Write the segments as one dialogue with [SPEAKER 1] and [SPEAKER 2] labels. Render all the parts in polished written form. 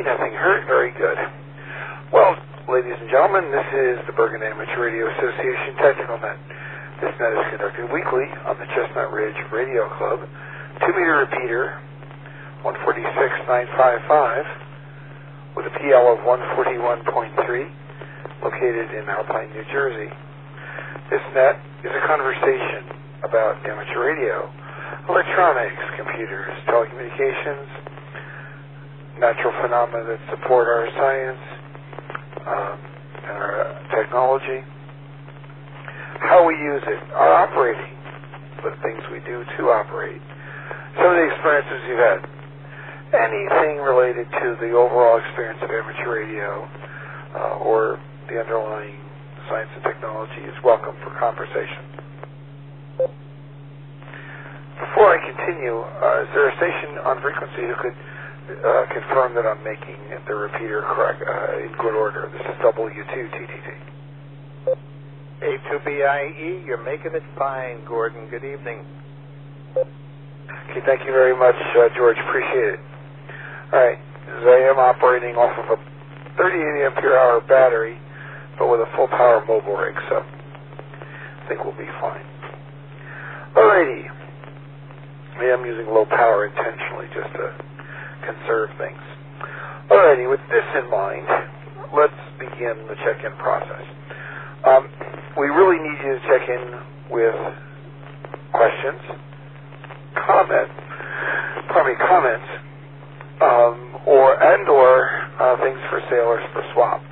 [SPEAKER 1] nothing hurt. Very good. Well, ladies and gentlemen, this is the Bergen Amateur Radio Association Technical Net. This net is conducted weekly on the Chestnut Ridge Radio Club, 2-meter repeater, 146.955, with a PL of 141.3, located in Alpine, New Jersey. This net is a conversation about amateur radio, electronics, computers, telecommunications, natural phenomena that support our science and our technology, how we use it, our operating, the things we do to operate, some of the experiences you've had, anything related to the overall experience of amateur radio or the underlying science and technology is welcome for conversation. Before I continue, is there a station on frequency who could confirm that I'm making the repeater correct in good order? This is W2TTT.
[SPEAKER 2] A2BIE, you're making it fine, Gordon. Good evening.
[SPEAKER 1] Okay, thank you very much, George. Appreciate it. All right, I am operating off of a 38 ampere hour battery, but with a full power mobile rig, so I think we'll be fine. Alrighty. I am using low power intentionally just to conserve things. Alrighty, with this in mind, let's begin the check-in process. We really need you to check in with questions, comments, or things for sale or for swap.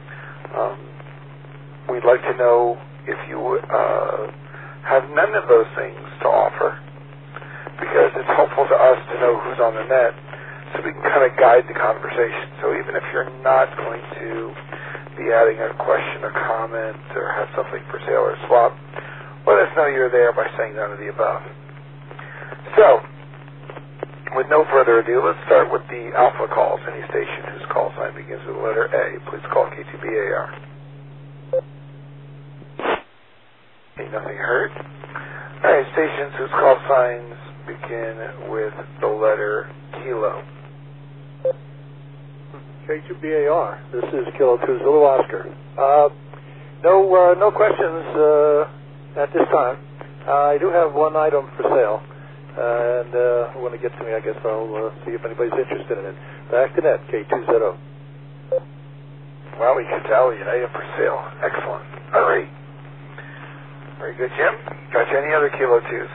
[SPEAKER 1] We'd like to know if you have none of those things to offer, because it's helpful to us to know who's on the net so we can kind of guide the conversation. So even if you're not going to be adding a question or comment or have something for sale or swap, let us know you're there by saying none of the above. So, with no further ado, let's start with the alpha calls. Any station whose call sign begins with the letter A, please call K2BAR. Okay, nothing heard. All right, stations whose call signs begin with the letter Kilo.
[SPEAKER 3] K2BAR. This is Kilo 2 Zulu Oscar. No questions at this time. I do have one item for sale, and when it gets to me, I guess I'll see if anybody's interested in it. Back to net, K2ZO.
[SPEAKER 1] Well, we can tell you, item for sale. Excellent. All right. Very good, Jim. Got you any other Kilo 2s?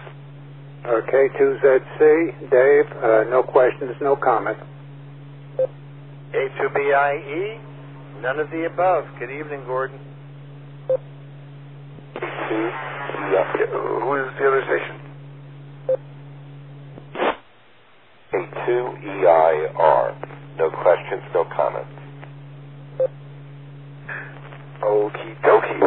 [SPEAKER 4] K2ZC, Dave, no questions, no comment.
[SPEAKER 2] A2BIE, none of the above. Good evening, Gordon.
[SPEAKER 1] Who is the other station?
[SPEAKER 5] K2EIR, no questions, no comments.
[SPEAKER 1] Okie dokie.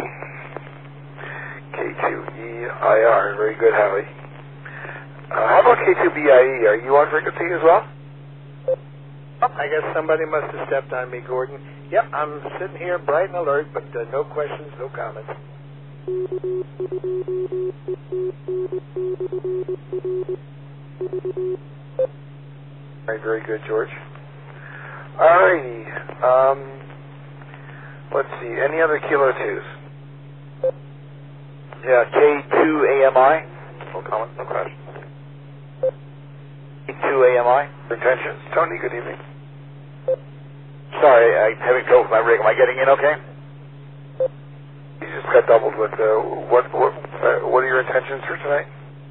[SPEAKER 1] K2EIR, very good, Howie. How about K2BIE? Are you on frequency as well?
[SPEAKER 2] I guess somebody must have stepped on me, Gordon. Yep, I'm sitting here bright and alert, but no questions, no comments.
[SPEAKER 1] All right, very good, George. All righty. Let's see. Any other Kilo 2s?
[SPEAKER 5] Yeah, K2AMI, no comment, no question. K2AMI.
[SPEAKER 1] Intentions. Tony, good evening.
[SPEAKER 5] Sorry, I'm having trouble with my rig. Am I getting in okay?
[SPEAKER 1] You just got doubled with what are your intentions for tonight?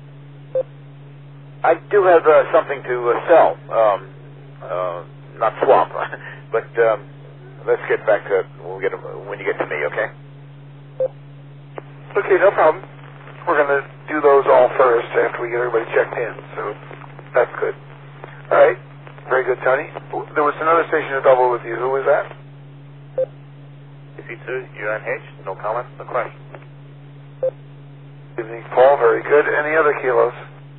[SPEAKER 5] I do have something to sell, not swap, but let's get back to it when you get to me, okay?
[SPEAKER 1] Okay, no problem. We're going to do those all first after we get everybody checked in, so that's good. All right. Very good, Tony. There was another station to double with you. Who was that?
[SPEAKER 5] C2, UNH, no comment, no question.
[SPEAKER 1] Good evening, Paul. Very good. Any other Kilos?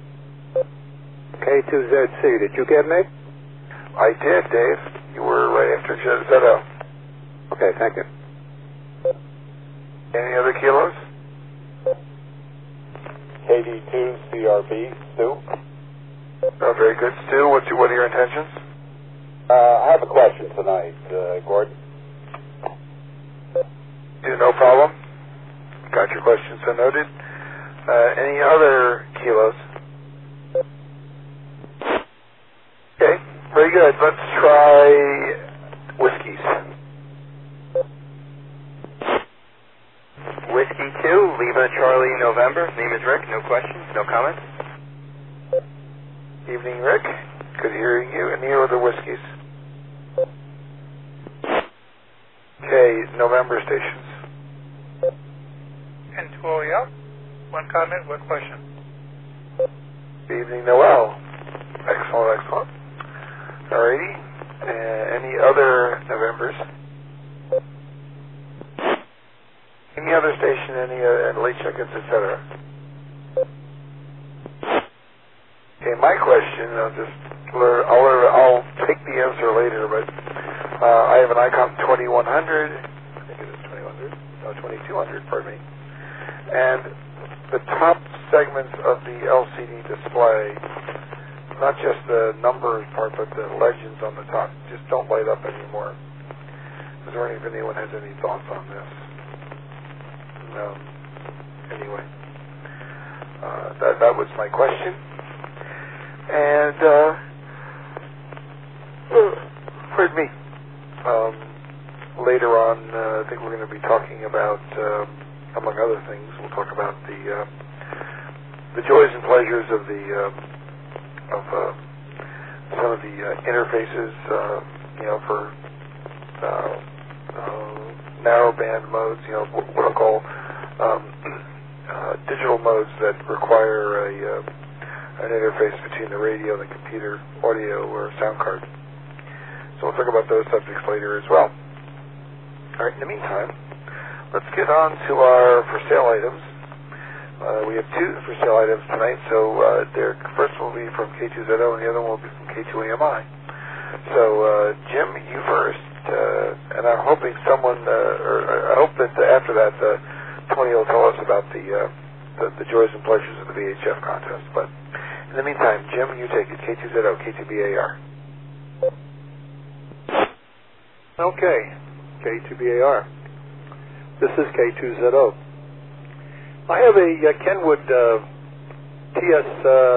[SPEAKER 4] K2ZC, did you get me?
[SPEAKER 1] I did, Dave. You were right after ZO.
[SPEAKER 4] Okay, thank you.
[SPEAKER 1] Any other Kilos?
[SPEAKER 5] KD2 CRB, Stu.
[SPEAKER 1] Oh, very good. Stu, what are your intentions?
[SPEAKER 4] I have a question tonight, Gordon.
[SPEAKER 1] No problem. Got your question so noted. Any other kilos? Okay, very good. Let's try whiskeys.
[SPEAKER 6] Whiskey 2, Lima Charlie November. Name is Rick. No questions, no comments.
[SPEAKER 1] Evening, Rick. Good hearing you. Any other whiskeys? Okay, November stations.
[SPEAKER 7] And 2 yep. One comment, one question.
[SPEAKER 1] Good evening, Noel. Excellent, excellent. Alrighty. Any other Novembers? Any other station, any late check-ins, etc.? Okay, my question, I'll take the answer later, but I have an ICOM 2100, I think it is 2100, no, 2200, pardon me, and the top segments of the LCD display, not just the numbers part, but the legends on the top, just don't light up anymore. I was wondering if anyone has any thoughts on this. No. Anyway, that was my question. And, pardon me, later on, I think we're going to be talking about, among other things, we'll talk about the joys and pleasures of some of the interfaces, for narrowband modes, what I'll call digital modes that require an interface between the radio and the computer audio or sound card. So we'll talk about those subjects later as well. All right, in the meantime, let's get on to our for sale items. We have two for sale items tonight, so first will be from K2ZO and the other one will be from K2AMI. So, Jim, you first, and I'm hoping I hope that after that, Tony will tell us about the joys and pleasures of the VHF contest. But in the meantime, Jim, you take it. K2ZO, K2BAR.
[SPEAKER 3] Okay, K2BAR. This is K2ZO. I have a Kenwood TS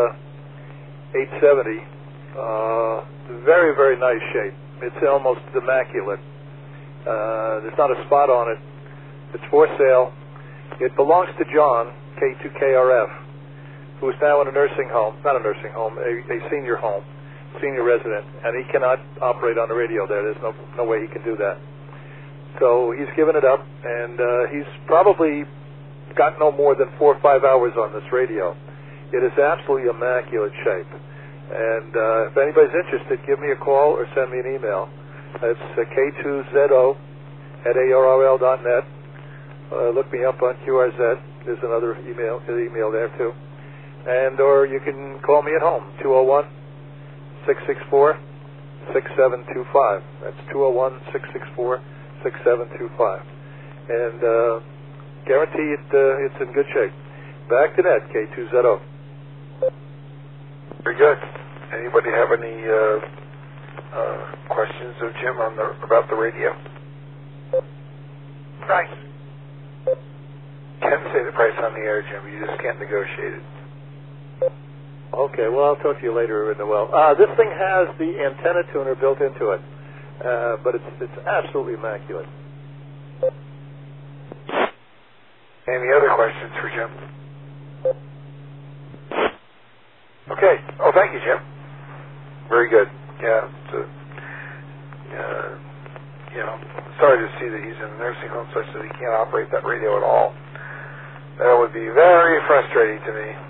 [SPEAKER 3] 870. Very, very nice shape. It's almost immaculate. There's not a spot on it. It's for sale. It belongs to John, K2KRF, who is now in a nursing home, not a nursing home, a senior home, senior resident, and he cannot operate on the radio there. There's no way he can do that. So he's given it up, and he's probably got no more than 4 or 5 hours on this radio. It is absolutely immaculate shape. And if anybody's interested, give me a call or send me an email. It's K2ZO at ARRL.net. Look me up on QRZ. There's another email there too. And or you can call me at home, 201-664-6725. That's 201-664-6725. And guarantee it's in good shape. Back to net, K2ZO.
[SPEAKER 1] Very good. Anybody have any questions of Jim about the radio?
[SPEAKER 7] Price.
[SPEAKER 1] Can say the price on the air, Jim. You just can't negotiate it.
[SPEAKER 3] Okay, well, I'll talk to you later, Noel. This thing has the antenna tuner built into it, but it's absolutely immaculate.
[SPEAKER 1] Any other questions for Jim? Okay. Oh, thank you, Jim. Very good. Yeah. Sorry to see that he's in a nursing home such that he can't operate that radio at all. That would be very frustrating to me.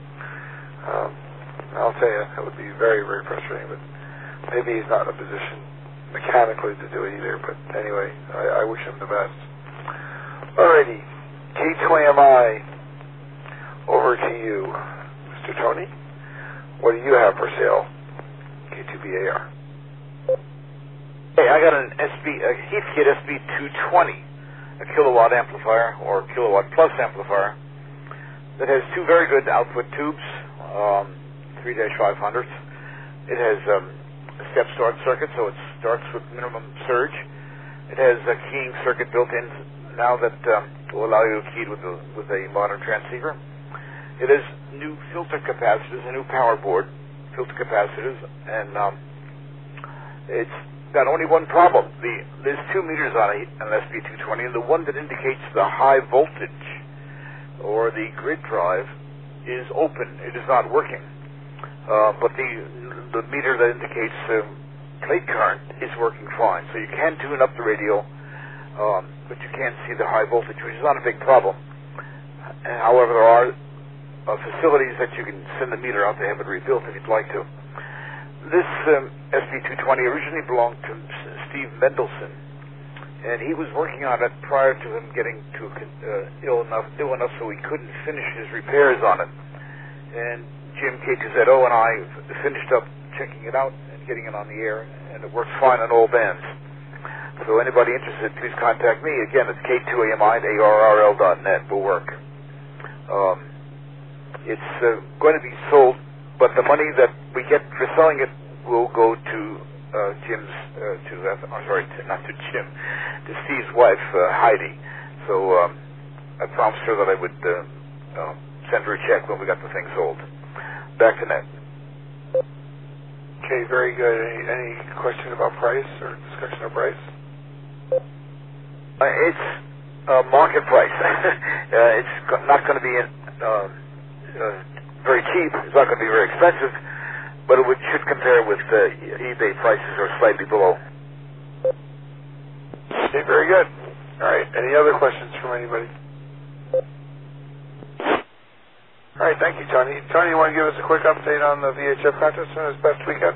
[SPEAKER 1] I'll tell you, that would be very, very frustrating. But maybe he's not in a position mechanically to do it either. But anyway, I wish him the best. Alrighty. K2AMI, over to you, Mr. Tony. What do you have for sale? K2BAR.
[SPEAKER 5] Hey, I got a Heathkit SB220, a kilowatt amplifier or kilowatt plus amplifier that has two very good output tubes, 3-500s. It has step start circuit, so it starts with minimum surge. It has a keying circuit built in now that will allow you to key with a modern transceiver. It has new filter capacitors, a new power board, filter capacitors, and it's got only one problem. There's 2 meters on an SB220, and the one that indicates the high voltage or the grid drive is open. It is not working. But the meter that indicates plate current is working fine. So you can tune up the radio, but you can't see the high voltage, which is not a big problem. However, there are facilities that you can send the meter out to have it rebuilt if you'd like to. This SB220 originally belonged to Steve Mendelson, and he was working on it prior to him getting ill enough so he couldn't finish his repairs on it. And Jim K2ZO and I finished up checking it out and getting it on the air, and it works fine on all bands. So anybody interested, please contact me. Again, it's K2AMI@ARRL.net. Will work. It's going to be sold, but the money that we get for selling it will go to to Steve's wife, Heidi. So I promised her that I would send her a check when we got the thing sold. Back to Ned.
[SPEAKER 1] Okay, very good. Any question about price or discussion of price?
[SPEAKER 5] It's market price. It's not going to be very cheap. It's not going to be very expensive, but it should compare with eBay prices or slightly below.
[SPEAKER 1] Okay, very good. All right. Any other questions from anybody? All right. Thank you, Tony. Tony, you want to give us a quick update on the VHF contest and this past weekend?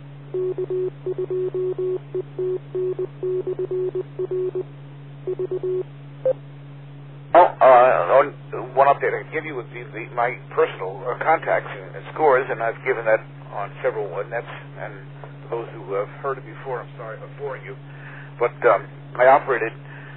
[SPEAKER 5] One update I can give you would be my personal contacts and scores, and I've given that on several nets. And for those who have heard it before, I'm sorry I'm boring you, but I operated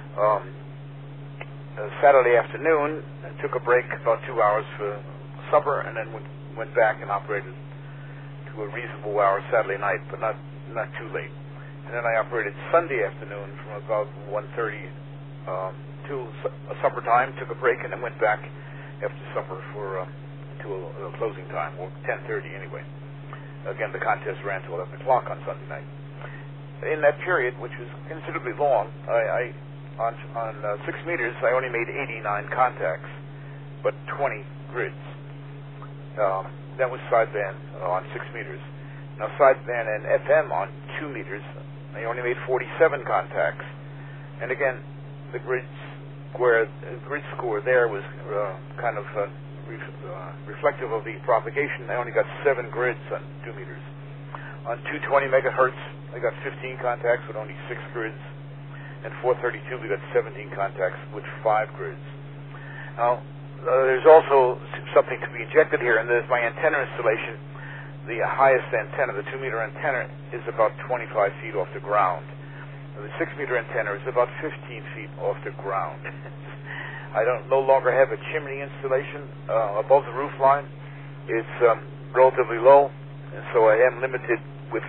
[SPEAKER 5] Saturday afternoon and took a break about 2 hours for supper, and then went back and operated to a reasonable hour Saturday night, but not too late. And then I operated Sunday afternoon from about 1:30 to a supper time, took a break, and then went back after supper to a closing time, or 10:30 anyway. Again, the contest ran till 11 o'clock on Sunday night. In that period, which was considerably long, on 6 meters, I only made 89 contacts, but 20 grids. That was sideband on 6 meters. Now, sideband and FM on 2 meters, I only made 47 contacts. And again, the grid score there was kind of reflective of the propagation. I only got 7 grids on 2 meters. On 220 megahertz, I got 15 contacts with only 6 grids. And 432, we got 17 contacts with 5 grids. Now, there's also something to be injected here, and there's my antenna installation. The highest antenna, the 2-meter antenna, is about 25 feet off the ground. The 6-meter antenna is about 15 feet off the ground. I no longer have a chimney installation above the roof line. It's relatively low, and so I am limited with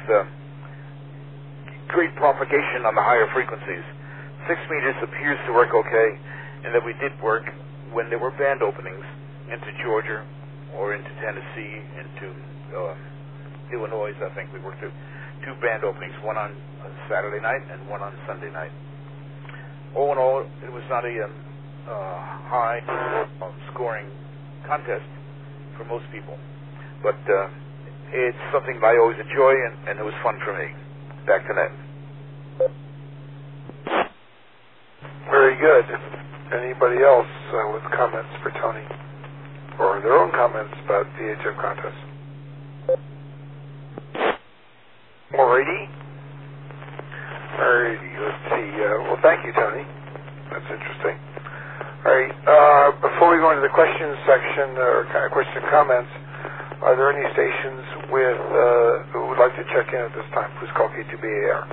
[SPEAKER 5] grid propagation on the higher frequencies. 6 meters appears to work okay, and that we did work when there were band openings into Georgia or into Tennessee, into Illinois. I think we worked 2 band openings, one on Saturday night and one on Sunday night. All in all, it was not a high scoring contest for most people, but it's something I always enjoy, and it was fun for me. Back to Ned.
[SPEAKER 1] Very good. Anybody else with comments for Tony? Or their own comments about the VHF contest? Alrighty. Let's see. Well, thank you, Tony. That's interesting. Alright. Before we go into the questions section, or kind of question and comments, are there any stations who would like to check in at this time? Please call K2BAR.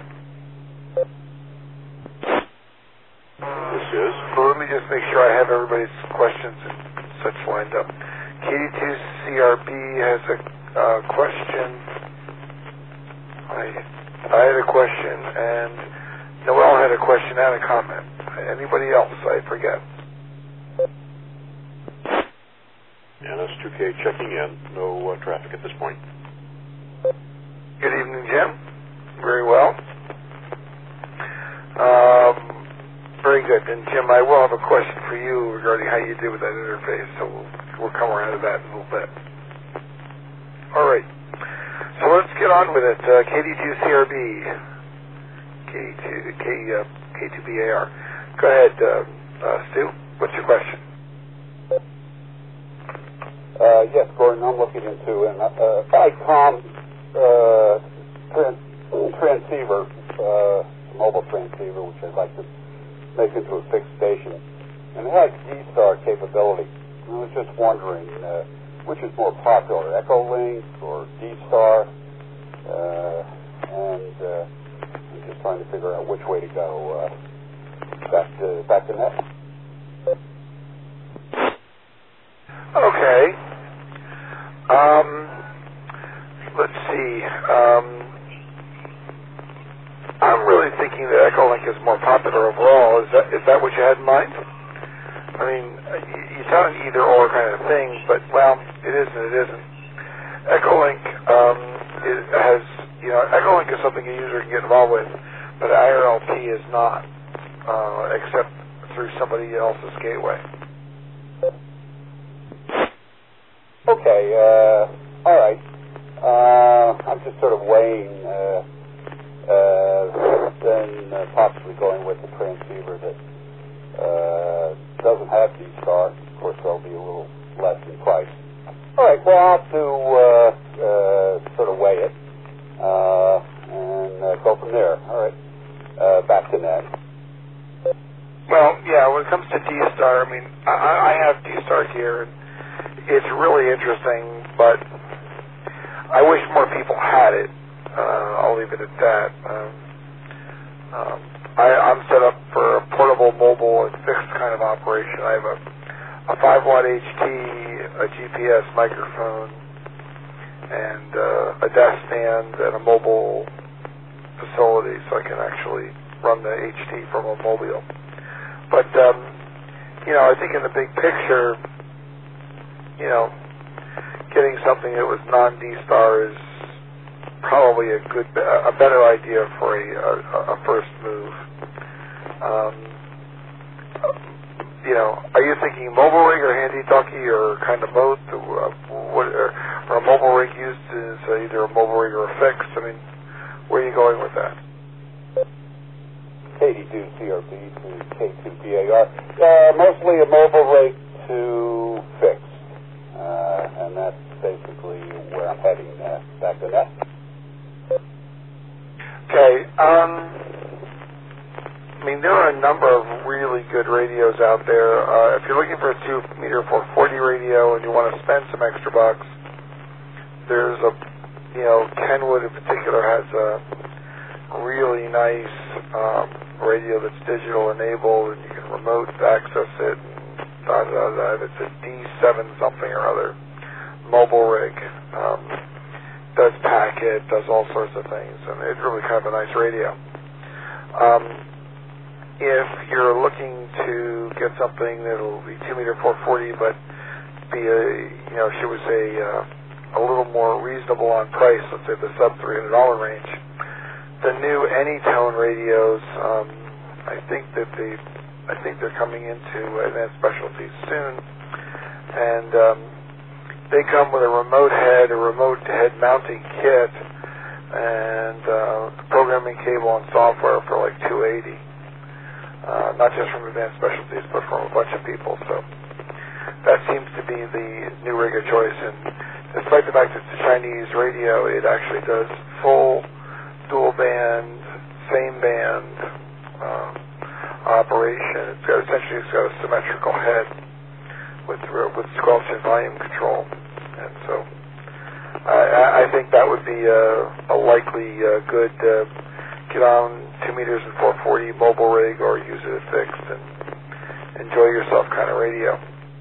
[SPEAKER 5] This is.
[SPEAKER 1] Well, let me just make sure I have everybody's questions and such lined up. KD2CRB has a question. I and Noel had a question and a comment. Anybody else? I forget.
[SPEAKER 8] NS2K checking in. No traffic at this point.
[SPEAKER 1] Good evening, Jim. Very well. Very good. And Jim, I will have a question for you regarding how you did with that interface, so we'll come around to that in a little bit. All right. So let's get on with it. KD2CRB, K2BAR. Go ahead, Stu. What's your question?
[SPEAKER 4] Yes, Gordon, I'm looking into an ICOM transceiver, mobile transceiver, which I'd like to make into a fixed station. And it has D-Star capability. I was just wondering, which is more popular, Echolink or D-Star? And I'm just trying to figure out which way to go. Back to net.
[SPEAKER 1] Okay. Let's see. I'm really thinking that Echolink is more popular overall. Is that what you had in mind? I mean, you sound either or kind of thing, but well, it is and it isn't. Echolink Echolink is something a user can get involved with, but IRLP is not, except through somebody else's gateway.
[SPEAKER 4] Okay, all right. I'm just sort of weighing then possibly going with the transceiver that doesn't have D-Star. Of course, they'll be a little less in price. All right, well, I'll have to sort of weigh it and go from there. All right, back to net.
[SPEAKER 1] Well, yeah, when it comes to D-Star, I mean, I have D-Star here, and it's really interesting, but I wish more people had it. I'll leave it at that. I'm set up for a portable, mobile, and fixed kind of operation. I have a 5-watt HT, a GPS microphone, and a desk stand and a mobile facility, so I can actually run the HT from a mobile. But, I think in the big picture, getting something that was non-D-Star is probably a better idea for a first move. Are you thinking mobile rig or handy-talkie or kind of both? Or a mobile rig used as either a mobile rig or a fixed? I mean, where are you going with that?
[SPEAKER 4] KD2CRB to K2BAR. Mostly a mobile rig to fixed. And that's basically where I'm heading. Back to that.
[SPEAKER 1] Okay. I mean, there are a number of really good radios out there. If you're looking for a 2-meter 440 radio and you want to spend some extra bucks, there's Kenwood in particular has a really nice radio that's digital enabled, and you can remote access it. It's a D7 something or other mobile rig. Does packet, does all sorts of things, and it's really kind of a nice radio. If you're looking to get something that'll be 2-meter 440, but be a little more reasonable on price, let's say the sub $300 range, the new Anytone radios, I think they're coming into Advanced Specialties soon, and they come with a remote head mounting kit, and programming cable and software for like $280. Not just from Advanced Specialties, but from a bunch of people. So that seems to be the new rig of choice. And despite the fact that it's a Chinese radio, it actually does full dual band, same band operation. It's got a symmetrical head with squelch and volume control. And so I think that would be a likely good get on 2 meters and 440 mobile rig, or use it as fixed and enjoy yourself kind of radio.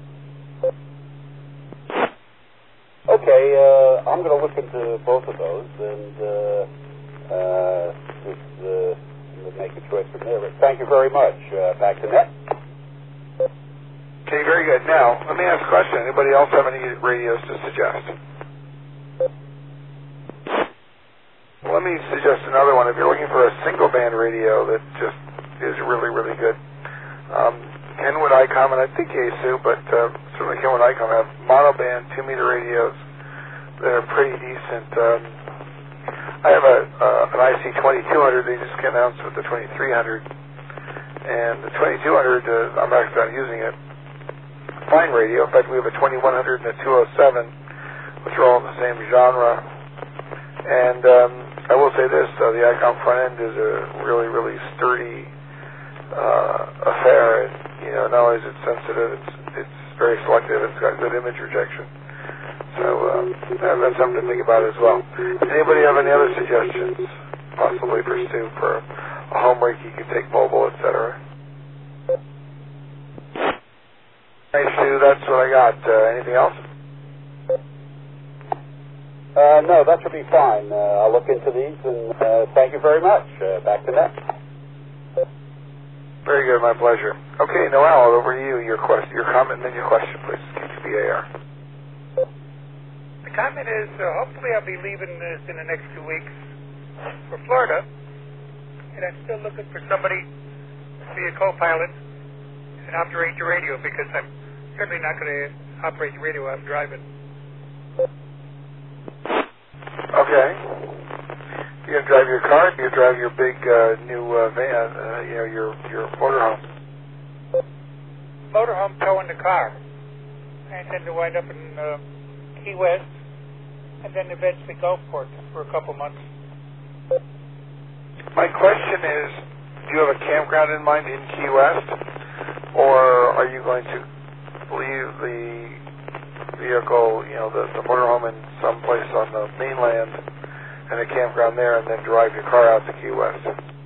[SPEAKER 4] Okay, I'm going to look into both of those, and just the choice from there. But thank you very much. Back to Net.
[SPEAKER 1] Okay, very good. Now, let me ask a question. Anybody else have any radios to suggest? Let me suggest another one. If you're looking for a single band radio that just is really, really good, Kenwood Icom, and I think Yaesu, but certainly Kenwood Icom have monoband 2-meter radios that are pretty decent. I have an IC 2200. They just came out with the 2300, and the 2200, I'm actually not using it. Fine radio. In fact, we have a 2100 and a 207, which are all in the same genre. And I will say this, the Icom front end is a really, really sturdy affair. And, you know, not only is it sensitive, it's very selective. It's got good image rejection. So that's something to think about as well. Does anybody have any other suggestions, possibly for Stu, for a home rig you could take mobile, etc.? Hey, Stu, that's what I got. Anything else?
[SPEAKER 4] No, that should be fine. I'll look into these, and thank you very much. Back to Net.
[SPEAKER 1] Very good, my pleasure. Okay, Noel, over to you. Your comment and then your question, please. KTBAR.
[SPEAKER 7] The comment is, hopefully I'll be leaving this in the next 2 weeks for Florida, and I'm still looking for somebody to be a co-pilot and operate the radio, because I'm certainly not going to operate the radio while I'm driving.
[SPEAKER 1] Okay. You're going to drive your car, or you're going to drive your big new van, your motorhome?
[SPEAKER 7] Motorhome towing the car. I intend to wind up in Key West, and then eventually Gulfport for a couple months.
[SPEAKER 1] My question is, do you have a campground in mind in Key West, or are you going to leave the vehicle, the motorhome in some place on the mainland and a campground there, and then drive your car out to Key West?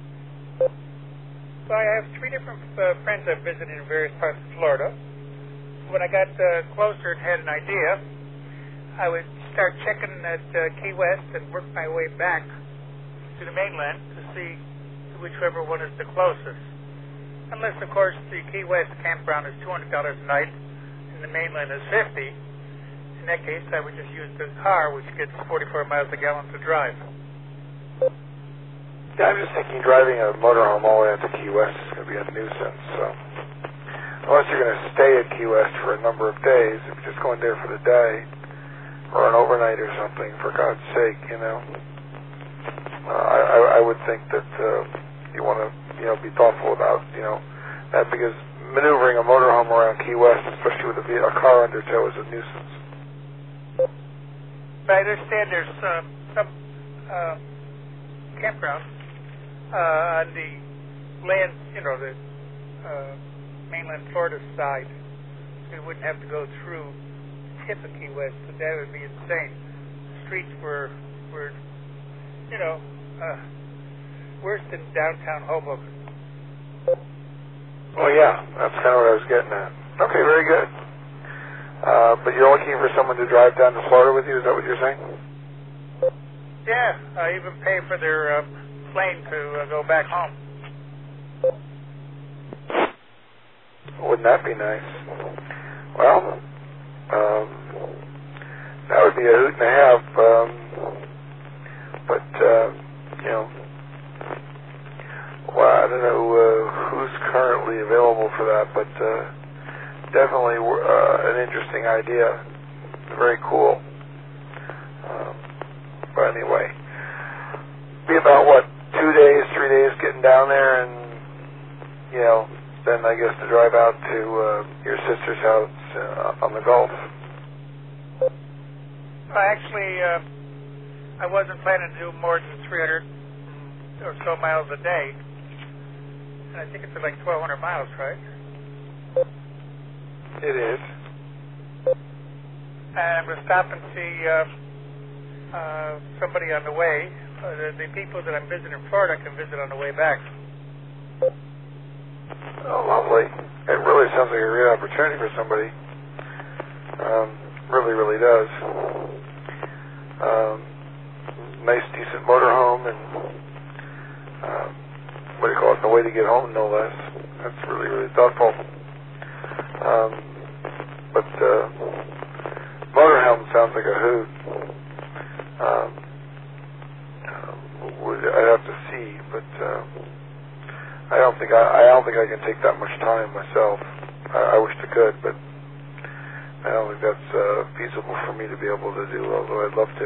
[SPEAKER 7] So I have 3 different friends I've visited in various parts of Florida. When I got closer and had an idea, I would start checking at Key West and work my way back to the mainland to see whichever one is the closest. Unless, of course, the Key West campground is $200 a night and the mainland is $50. In that case, I would just use the car, which gets 44 miles a gallon to drive.
[SPEAKER 1] Yeah, I'm just thinking driving a motorhome all the way out to Key West is going to be a nuisance. So, unless you're going to stay at Key West for a number of days, if you're just going there for the day or an overnight or something, for God's sake, I would think that you want to, be thoughtful about, that, because maneuvering a motorhome around Key West, especially with a car under tow, is a nuisance.
[SPEAKER 7] But I understand there's some campgrounds on the land, the mainland Florida side, so you wouldn't have to go through the tip of Key West, but that would be insane. The streets were worse than downtown Hoboken.
[SPEAKER 1] Oh, yeah, that's kind of what I was getting at. Okay, very good. But you're looking for someone to drive down to Florida with you, is that what you're saying?
[SPEAKER 7] Yeah, I even pay for their plane to go back home.
[SPEAKER 1] Wouldn't that be nice? Well, that would be a hoot and a half, but, well, I don't know who's currently available for that, but definitely an interesting idea. Very cool. But anyway, be about, 2 days, 3 days getting down there, and, then I guess to drive out to your sister's house on the Gulf.
[SPEAKER 7] Well, actually, I wasn't planning to do more than 300 or so miles a day. And I think it's like 1,200 miles, right?
[SPEAKER 1] It is.
[SPEAKER 7] And I'm going to stop and see somebody on the way. The people that I'm visiting in Florida can visit on the way back.
[SPEAKER 1] Oh, lovely. It really sounds like a great opportunity for somebody. Really, really does. Nice, decent motorhome and, a way to get home, no less. That's really, really thoughtful. But motorhelm sounds like a hoot. I'd have to see, but I don't think I can take that much time myself. I wish I could, but I don't think that's feasible for me to be able to do, although I'd love to.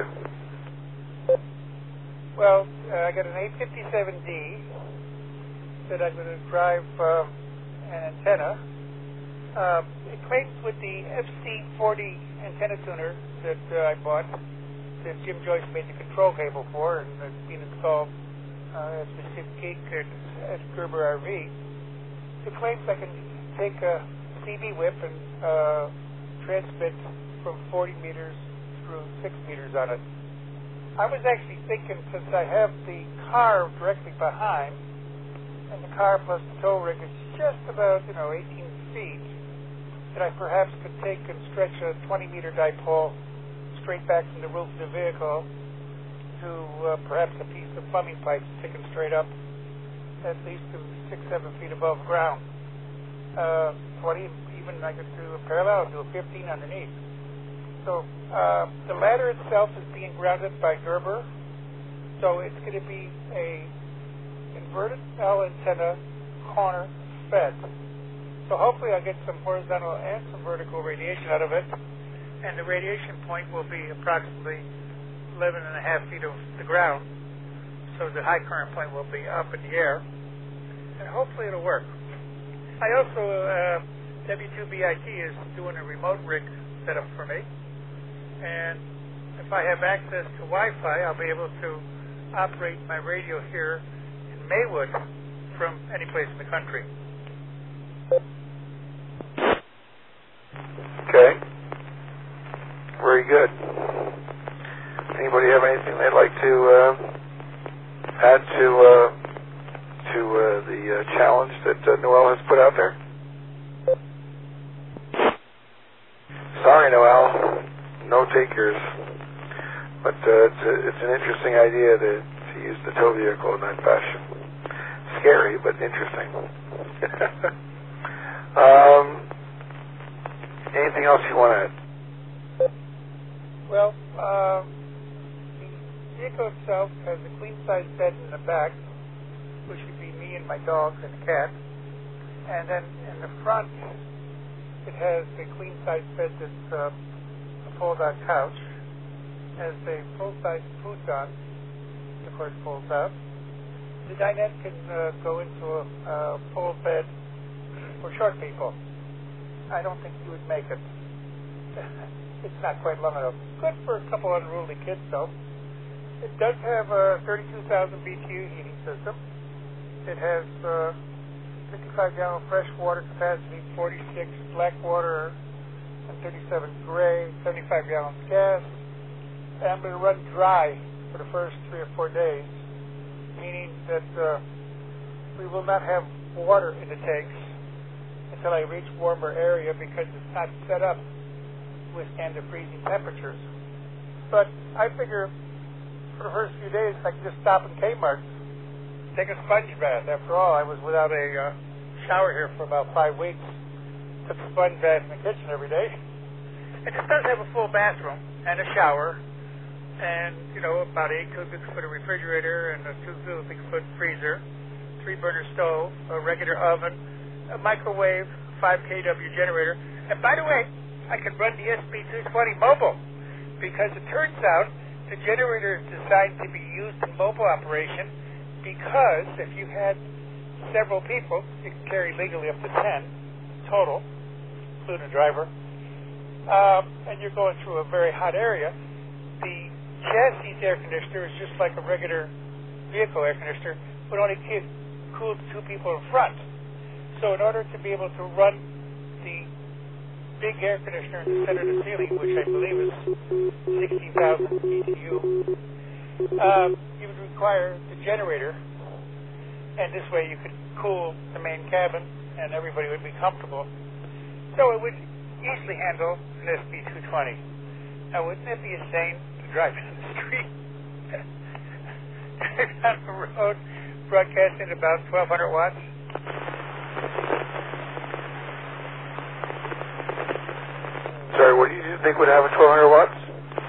[SPEAKER 7] Well, I got an 857D that I'm going to drive an antenna. It claims with the FC40 antenna tuner that I bought, that Jim Joyce made the control cable for, and it's been installed as we speak at Gerber RV. It claims I can take a CV whip and transmit from 40 meters through 6 meters on it. I was actually thinking, since I have the car directly behind, and the car plus the tow rig is just about, 18 feet, that I perhaps could take and stretch a 20-meter dipole straight back from the roof of the vehicle to perhaps a piece of plumbing pipe sticking straight up at least 6-7 feet above ground. 20, even I could do a parallel, do a 15 underneath. So the ladder itself is being grounded by Gerber, so it's going to be a inverted L antenna corner fed. So hopefully I'll get some horizontal and some vertical radiation out of it, and the radiation point will be approximately 11.5 feet off the ground, so the high current point will be up in the air, and hopefully it'll work. I also, W2BIT is doing a remote rig setup for me, and if I have access to Wi-Fi, I'll be able to operate my radio here in Maywood from any place in the country.
[SPEAKER 1] Okay. Very good. Anybody have anything they'd like to add to the challenge that Noel has put out there? Sorry, Noel. No takers. But it's an interesting idea to use the tow vehicle in that fashion. Scary, but interesting. Anything else you want to add?
[SPEAKER 7] Well, the vehicle itself has a queen-size bed in the back, which would be me and my dogs and a cat. And then in the front, it has a queen-size bed that's a fold-out couch. Has a full-size futon, of course, folds out. The dinette can go into a full bed for short people. I don't think you would make it. It's not quite long enough. Good for a couple unruly kids, though. It does have a 32,000 BTU heating system. It has 55-gallon fresh water capacity, 46 black water, and 37 gray, 75 gallons gas. And I'm going to run dry for the first 3 or 4 days, meaning that we will not have water in the tanks until I reach warmer area, because it's not set up to withstand the freezing temperatures. But I figure for the first few days I can just stop in Kmart, take a sponge bath. After all, I was without a shower here for about 5 weeks. Took a sponge bath in the kitchen every day. It just does have a full bathroom and a shower, and about 8 cubic foot of refrigerator and a 2 cubic foot freezer, 3-burner stove, a regular oven, a microwave, 5 kW generator. And by the way, I can run the SB220 mobile, because it turns out the generator is designed to be used in mobile operation, because if you had several people, you can carry legally up to 10 total, including a driver, and you're going through a very hot area, the chassis air conditioner is just like a regular vehicle air conditioner, but only cool 2 people in front. So in order to be able to run the big air conditioner in the center of the ceiling, which I believe is 16,000 BTU, you would require the generator, and this way you could cool the main cabin and everybody would be comfortable. So it would easily handle an SB220. Now, wouldn't it be insane to drive down the street, drive down the road broadcasting at about 1,200 watts.
[SPEAKER 1] Sorry, what do you think would have a 1,200 watts?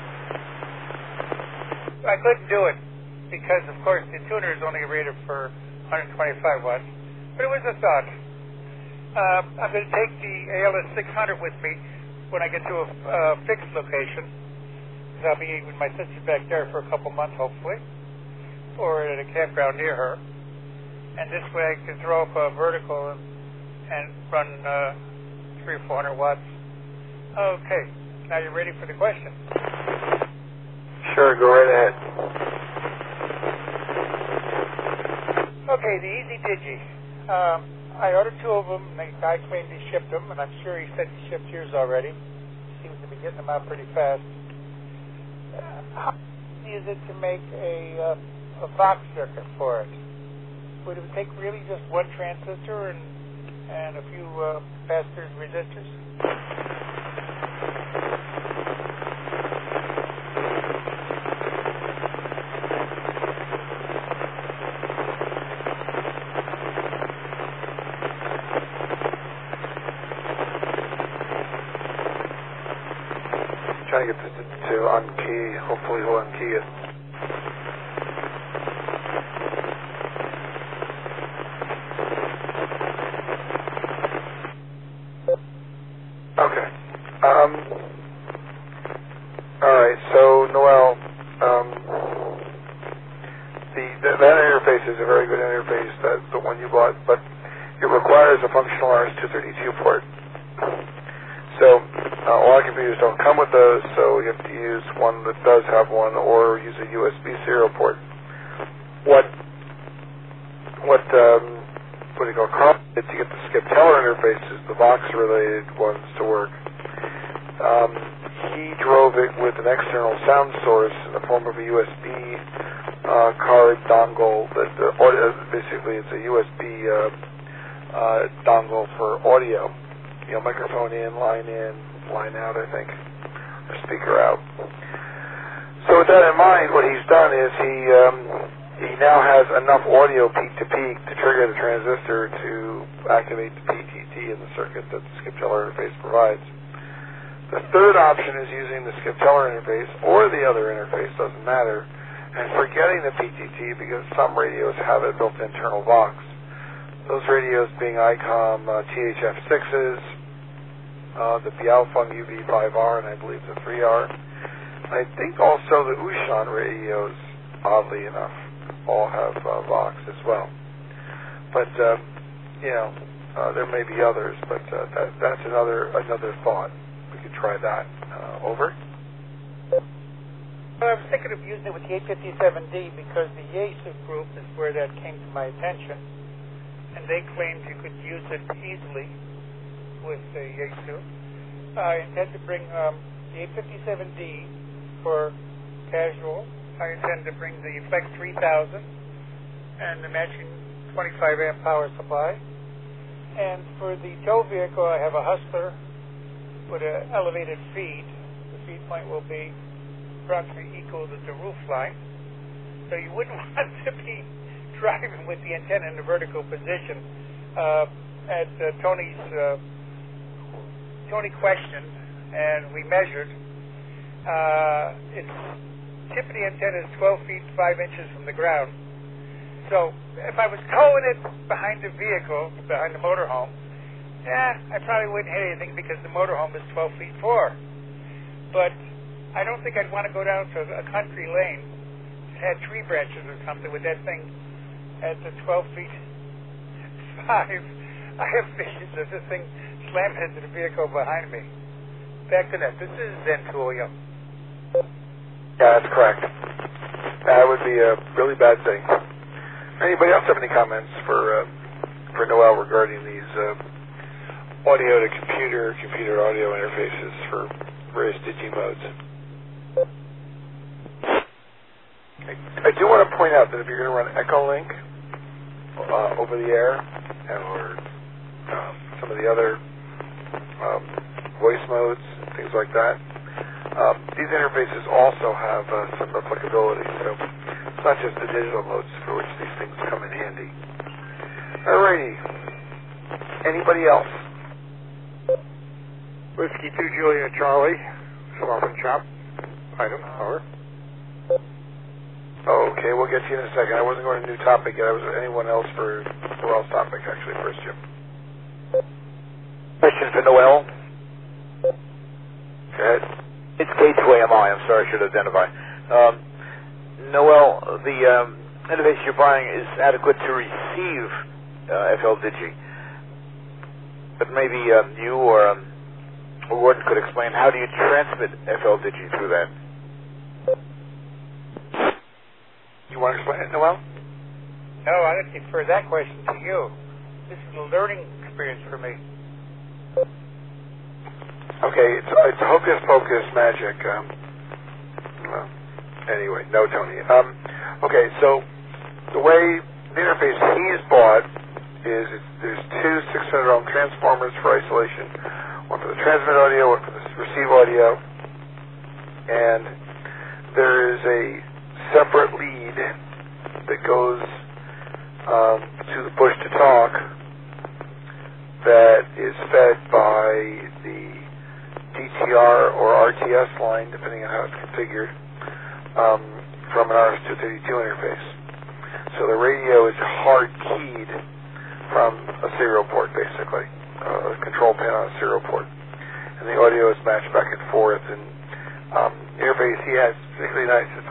[SPEAKER 7] I couldn't do it because, of course, the tuner is only rated for 125 watts. But it was a thought. I'm going to take the ALS 600 with me when I get to a fixed location. I'll be with my sister back there for a couple months, hopefully, or at a campground near her. And this way I can throw up a vertical and run 300 or 400 watts. Okay, now you're ready for the question.
[SPEAKER 1] Sure, go right ahead.
[SPEAKER 7] Okay, the Easy Digi. I ordered 2 of them, and the guy claimed he shipped them, and I'm sure he said he shipped yours already. Seems to be getting them out pretty fast. How easy is it to make a Vox circuit for it? Would it take really just one transistor and a few capacitors and resistors?
[SPEAKER 1] Trying to get this to unkey. Hopefully he'll unkey it. Okay. Alright, so Noel, that interface is a very good interface, that's the one you bought, but it requires a functional RS-232 port. So a lot of computers don't come with those, so you have to use one that does have one, or use a USB serial port. What do you call Carl did to get the Skip Teller interfaces, the Vox-related ones, to work? He drove it with an external sound source in the form of a USB card dongle. Basically, it's a USB dongle for audio. You know, microphone in, line out, I think, or speaker out. So with that in mind, what he's done is he now has enough audio peak to peak to trigger the transistor to activate the PTT in the circuit that the Skip Teller interface provides. The third option is using the Skip Teller interface or the other interface, doesn't matter, and forgetting the PTT because some radios have a built internal Vox. Those radios being ICOM THF6s, the Biaofeng UV5R, and I believe the 3R. I think also the Ushan radios, oddly enough, all have Vox as well. But, there may be others, but that's another thought. We could try that. Over.
[SPEAKER 7] Well, I was thinking of using it with the 857D because the Yaesu group is where that came to my attention. And they claimed you could use it easily with the Yaesu. I intend to bring the 857D for casual. I intend to bring the Flex 3000 and the matching 25 amp power supply. And for the tow vehicle, I have a Hustler with an elevated feed. The feed point will be approximately equal to the roof line. So you wouldn't want to be driving with the antenna in the vertical position. Tony questioned, and we measured. Its tip of the antenna is 12 feet 5 inches from the ground. So if I was towing it behind the vehicle, behind the motorhome, I probably wouldn't hit anything because the motorhome is 12 feet 4. But I don't think I'd want to go down to a country lane that had tree branches or something with that thing at the 12 feet 5. I have visions of this thing slammed into the vehicle behind me. Back to that. This is Zen Tulio.
[SPEAKER 1] Yeah, that's correct. That would be a really bad thing. Anybody else have any comments for Noel regarding these audio to computer audio interfaces for various digi modes? I do want to point out that if you're going to run Echolink over the air or some of the other voice modes, things like that, these interfaces also have some applicability. So not just the digital modes for which these things come in handy. Alrighty. Anybody else?
[SPEAKER 2] Whiskey 2 Julia Charlie, Swap and Chop. Item, over.
[SPEAKER 1] Okay, we'll get to you in a second. I wasn't going to a new topic yet. I was anyone else for Noel's topic, actually, first, Jim.
[SPEAKER 5] Question for Noel.
[SPEAKER 1] Go ahead.
[SPEAKER 5] It's K2AMI. I'm sorry, I should identify. Noel, the interface you're buying is adequate to receive FLDigi, but maybe you or Gordon could explain how do you transmit FLDigi through that?
[SPEAKER 1] You want to explain it, Noel?
[SPEAKER 7] No, I would defer that question to you. This is a learning experience for me.
[SPEAKER 1] Okay, it's hocus pocus magic. Anyway, no, Tony. Okay, so the way the interface he's bought is there's two 600 ohm transformers for isolation, one for the transmit audio, one for the receive audio, and there is a separate lead that goes to the push to talk that is fed by the DTR or RTS line, depending on how it's configured, from an RS-232 interface. So the radio is hard keyed from a serial port, basically, a control pin on a serial port, and the audio is matched back and forth. And interface he has is particularly nice. It's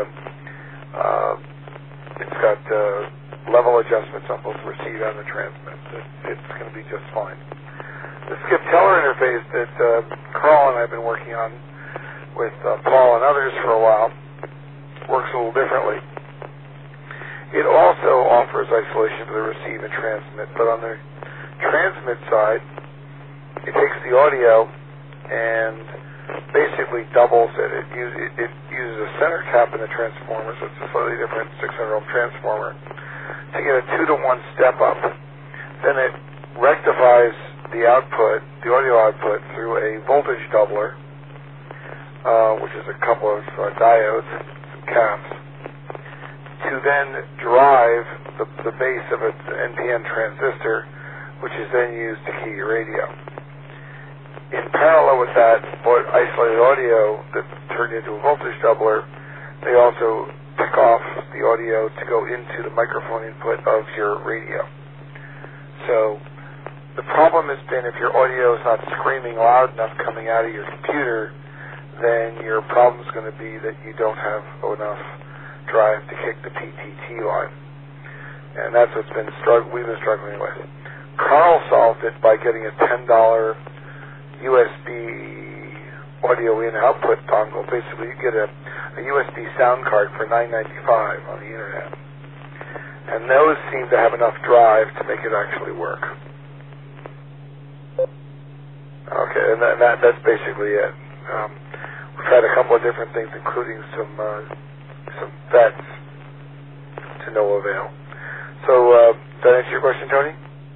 [SPEAKER 1] got level adjustments on both the receive and the transmit. It's going to be just fine. The Skip Teller interface that Carl and I have been working on with Paul and others for a while works a little differently. It also offers isolation for the receive and transmit, but on the transmit side, it takes the audio and basically doubles it. It uses a center tap in the transformer, so it's a slightly different 600 ohm transformer, to get a 2-to-1 step up. Then it rectifies the output, the audio output, through a voltage doubler, which is a couple of diodes and some caps, to then drive the base of an NPN transistor, which is then used to key your radio. In parallel with that isolated audio that's turned into a voltage doubler, they also pick off the audio to go into the microphone input of your radio. So the problem has been if your audio is not screaming loud enough coming out of your computer, then your problem is going to be that you don't have enough drive to kick the PTT line. And that's what's we've been struggling with. Carl solved it by getting a $10 USB audio in output dongle. Basically, you get a USB sound card for $9.95 on the internet. And those seem to have enough drive to make it actually work. Okay, and that's basically it. We've had a couple of different things, including some bets to no avail. So, does that answer your question, Tony?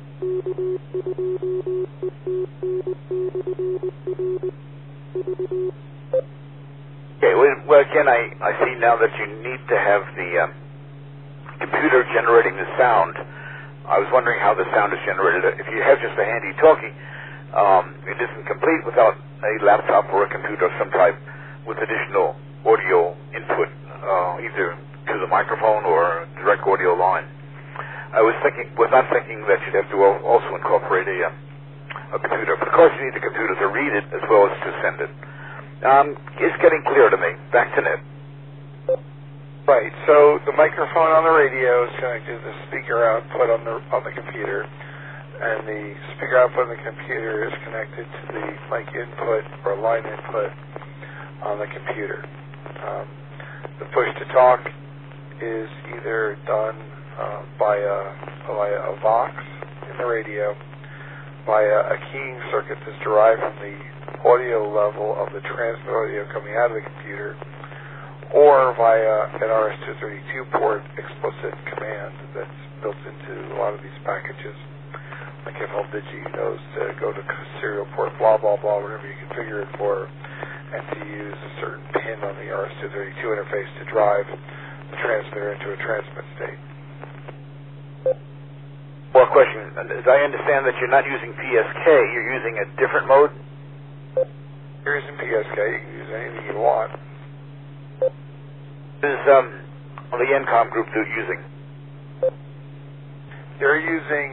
[SPEAKER 5] Okay, well, again, I see now that you need to have the computer generating the sound. I was wondering how the sound is generated. If you have just a handy-talkie, it isn't complete without a laptop or a computer of some type with additional audio input, either to the microphone or direct audio line. I was not thinking that you'd have to also incorporate a computer. But of course, you need a computer to read it as well as to send it. It's getting clear to me. Back to Ned.
[SPEAKER 1] Right. So the microphone on the radio is connected to the speaker output on the computer, and the speaker output on the computer is connected to the mic input or line input on the computer. The push to talk is either done by a Vox in the radio, by a keying circuit that's derived from the audio level of the transmit audio coming out of the computer, or via an RS-232 port explicit command that's built into a lot of these packages. Like FLDigi knows to go to serial port blah blah blah, whatever you configure it for, and to use a certain pin on the RS-232 interface to drive the transmitter into a transmit state.
[SPEAKER 5] Well, question, as I understand that you're not using PSK, you're using a different mode?
[SPEAKER 1] You're using PSK, you can use anything you want.
[SPEAKER 5] What is the Encom group using?
[SPEAKER 1] They're using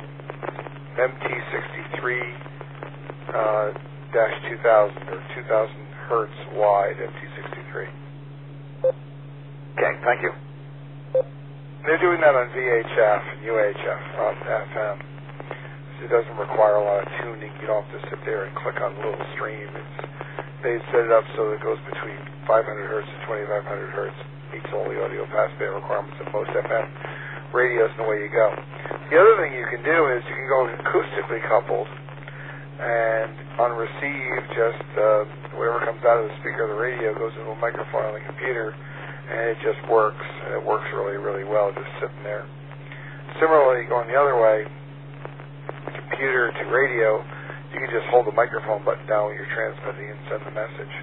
[SPEAKER 1] MT63-2000 or 2000 hertz wide MT63.
[SPEAKER 5] Okay, thank you.
[SPEAKER 1] They're doing that on VHF and UHF, not FM. It doesn't require a lot of tuning. You don't have to sit there and click on a little stream. They set it up so that it goes between 500 hertz and 2500 hertz. Meets all the audio passband requirements of most FM radios, and away you go. The other thing you can do is you can go acoustically coupled, and on receive, just whatever comes out of the speaker of the radio goes into a microphone on the computer, and it just works. And it works really, really well just sitting there. Similarly, going the other way, computer to radio, you can just hold the microphone button down when you're transmitting and send the message.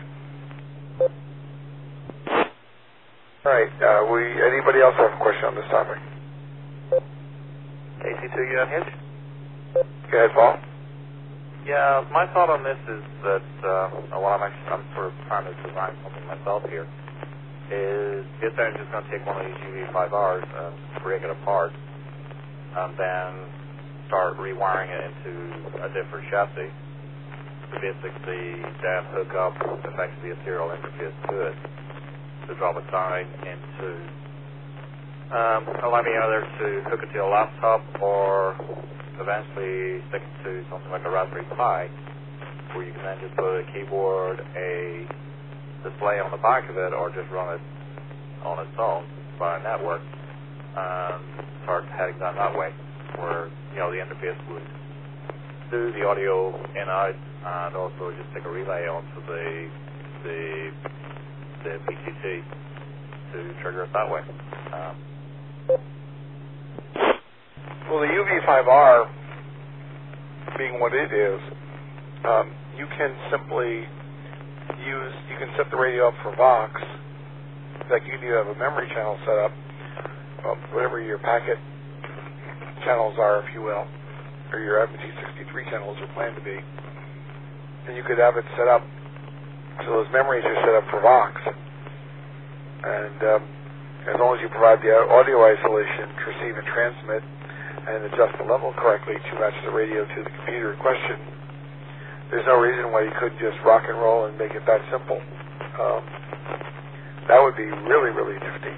[SPEAKER 1] All right. Anybody else have a question on this topic?
[SPEAKER 9] AC2, you unhinged?
[SPEAKER 1] Go ahead, Paul.
[SPEAKER 9] Yeah, my thought on this is that, I'm sort of trying to design something myself here, is if they're just going to take one of these UV5Rs and break it apart, and then start rewiring it into a different chassis, to basically then hook up effectively a serial interface to it, to drop it down into, allow me either to hook it to a laptop or eventually stick it to something like a Raspberry Pi, where you can then just put a keyboard, a display on the back of it, or just run it on its own by a network and start heading down that way, where the interface would do the audio in out and also just take a relay onto the PCC to trigger it that way.
[SPEAKER 1] Well, the UV5R, being what it is, you can simply you can set the radio up for Vox. Like you do have a memory channel set up, whatever your packet channels are, if you will, or your MT63 channels are planned to be. And you could have it set up so those memories are set up for Vox. And as long as you provide the audio isolation to receive and transmit and adjust the level correctly to match the radio to the computer in question, there's no reason why you couldn't just rock and roll and make it that simple. That would be really, really nifty.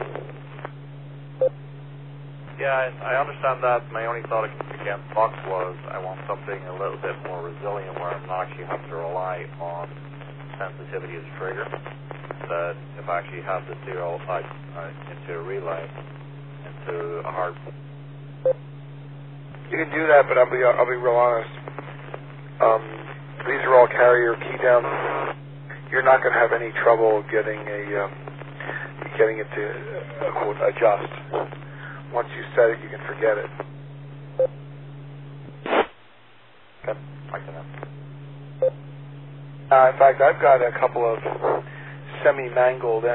[SPEAKER 9] Yeah, I understand that. My only thought against Vox was I want something a little bit more resilient where I'm not actually having to rely on sensitivity of the trigger. That if I actually have the serial out into a relay, into a hard...
[SPEAKER 1] You can do that, but I'll be real honest. These are all carrier key down. You're not going to have any trouble getting it to quote adjust. Once you set it, you can forget it.
[SPEAKER 9] Okay, I can know.
[SPEAKER 1] In fact, I've got a couple of semi-mangled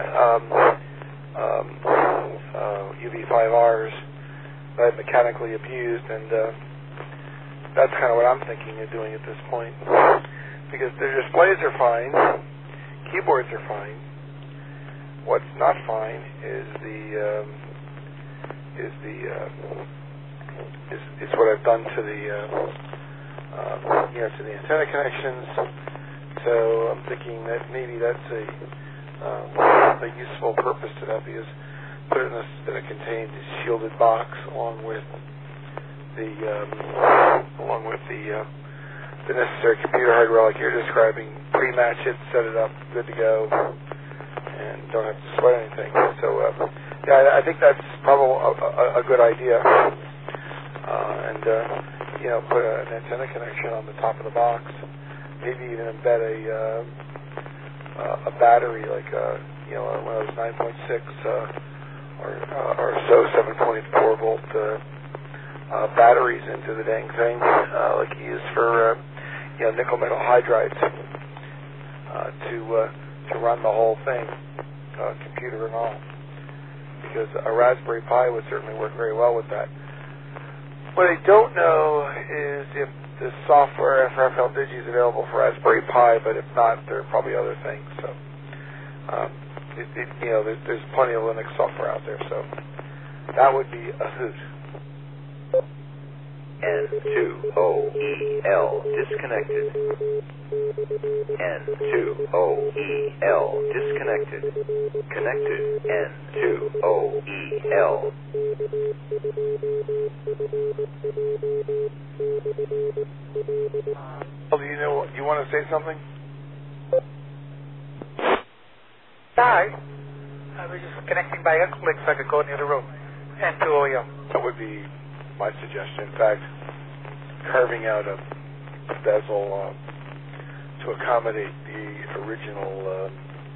[SPEAKER 1] UV5Rs that I've mechanically abused, and that's kind of what I'm thinking of doing at this point. Because their displays are fine, keyboards are fine. What's not fine is what I've done to the to the antenna connections. So I'm thinking that maybe that's a useful purpose to that, because put it in a contained shielded box along with the necessary computer hardware like you're describing. Pre-match it, set it up, good to go, and don't have to sweat anything. So I think that's probably a good idea. Put an antenna connection on the top of the box. Maybe even embed a battery, like one of those 9.6 or so 7.4 volt batteries into the dang thing, like you use for nickel metal hydrides, to run the whole thing, computer and all. because a Raspberry Pi would certainly work very well with that. What I don't know is if the software FFLDigi is available for Raspberry Pi, but if not, there are probably other things. So, there's plenty of Linux software out there, so that would be a hoot.
[SPEAKER 10] N2OEL disconnected. N2OEL disconnected. Connected. N2OEL.
[SPEAKER 1] Well, do you want to say something?
[SPEAKER 7] Hi. I was just connecting by a click so I could go in the other room. N2OEL.
[SPEAKER 1] That would be my suggestion. In fact, carving out a bezel to accommodate the original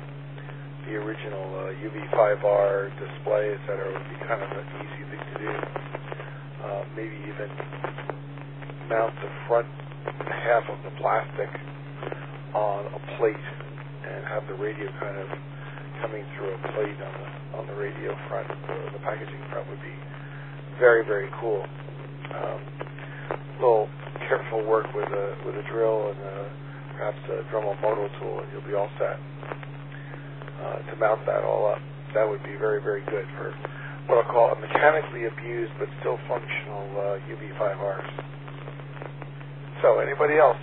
[SPEAKER 1] UV5R display, etc., would be kind of an easy thing to do. Maybe even mount the front half of the plastic on a plate and have the radio kind of coming through a plate on the radio front, the packaging front would be very, very cool. A little careful work with a drill and perhaps a Dremel Moto tool, and you'll be all set to mount that all up. That would be very, very good for what I'll call a mechanically abused but still functional UV5Rs. So, anybody else?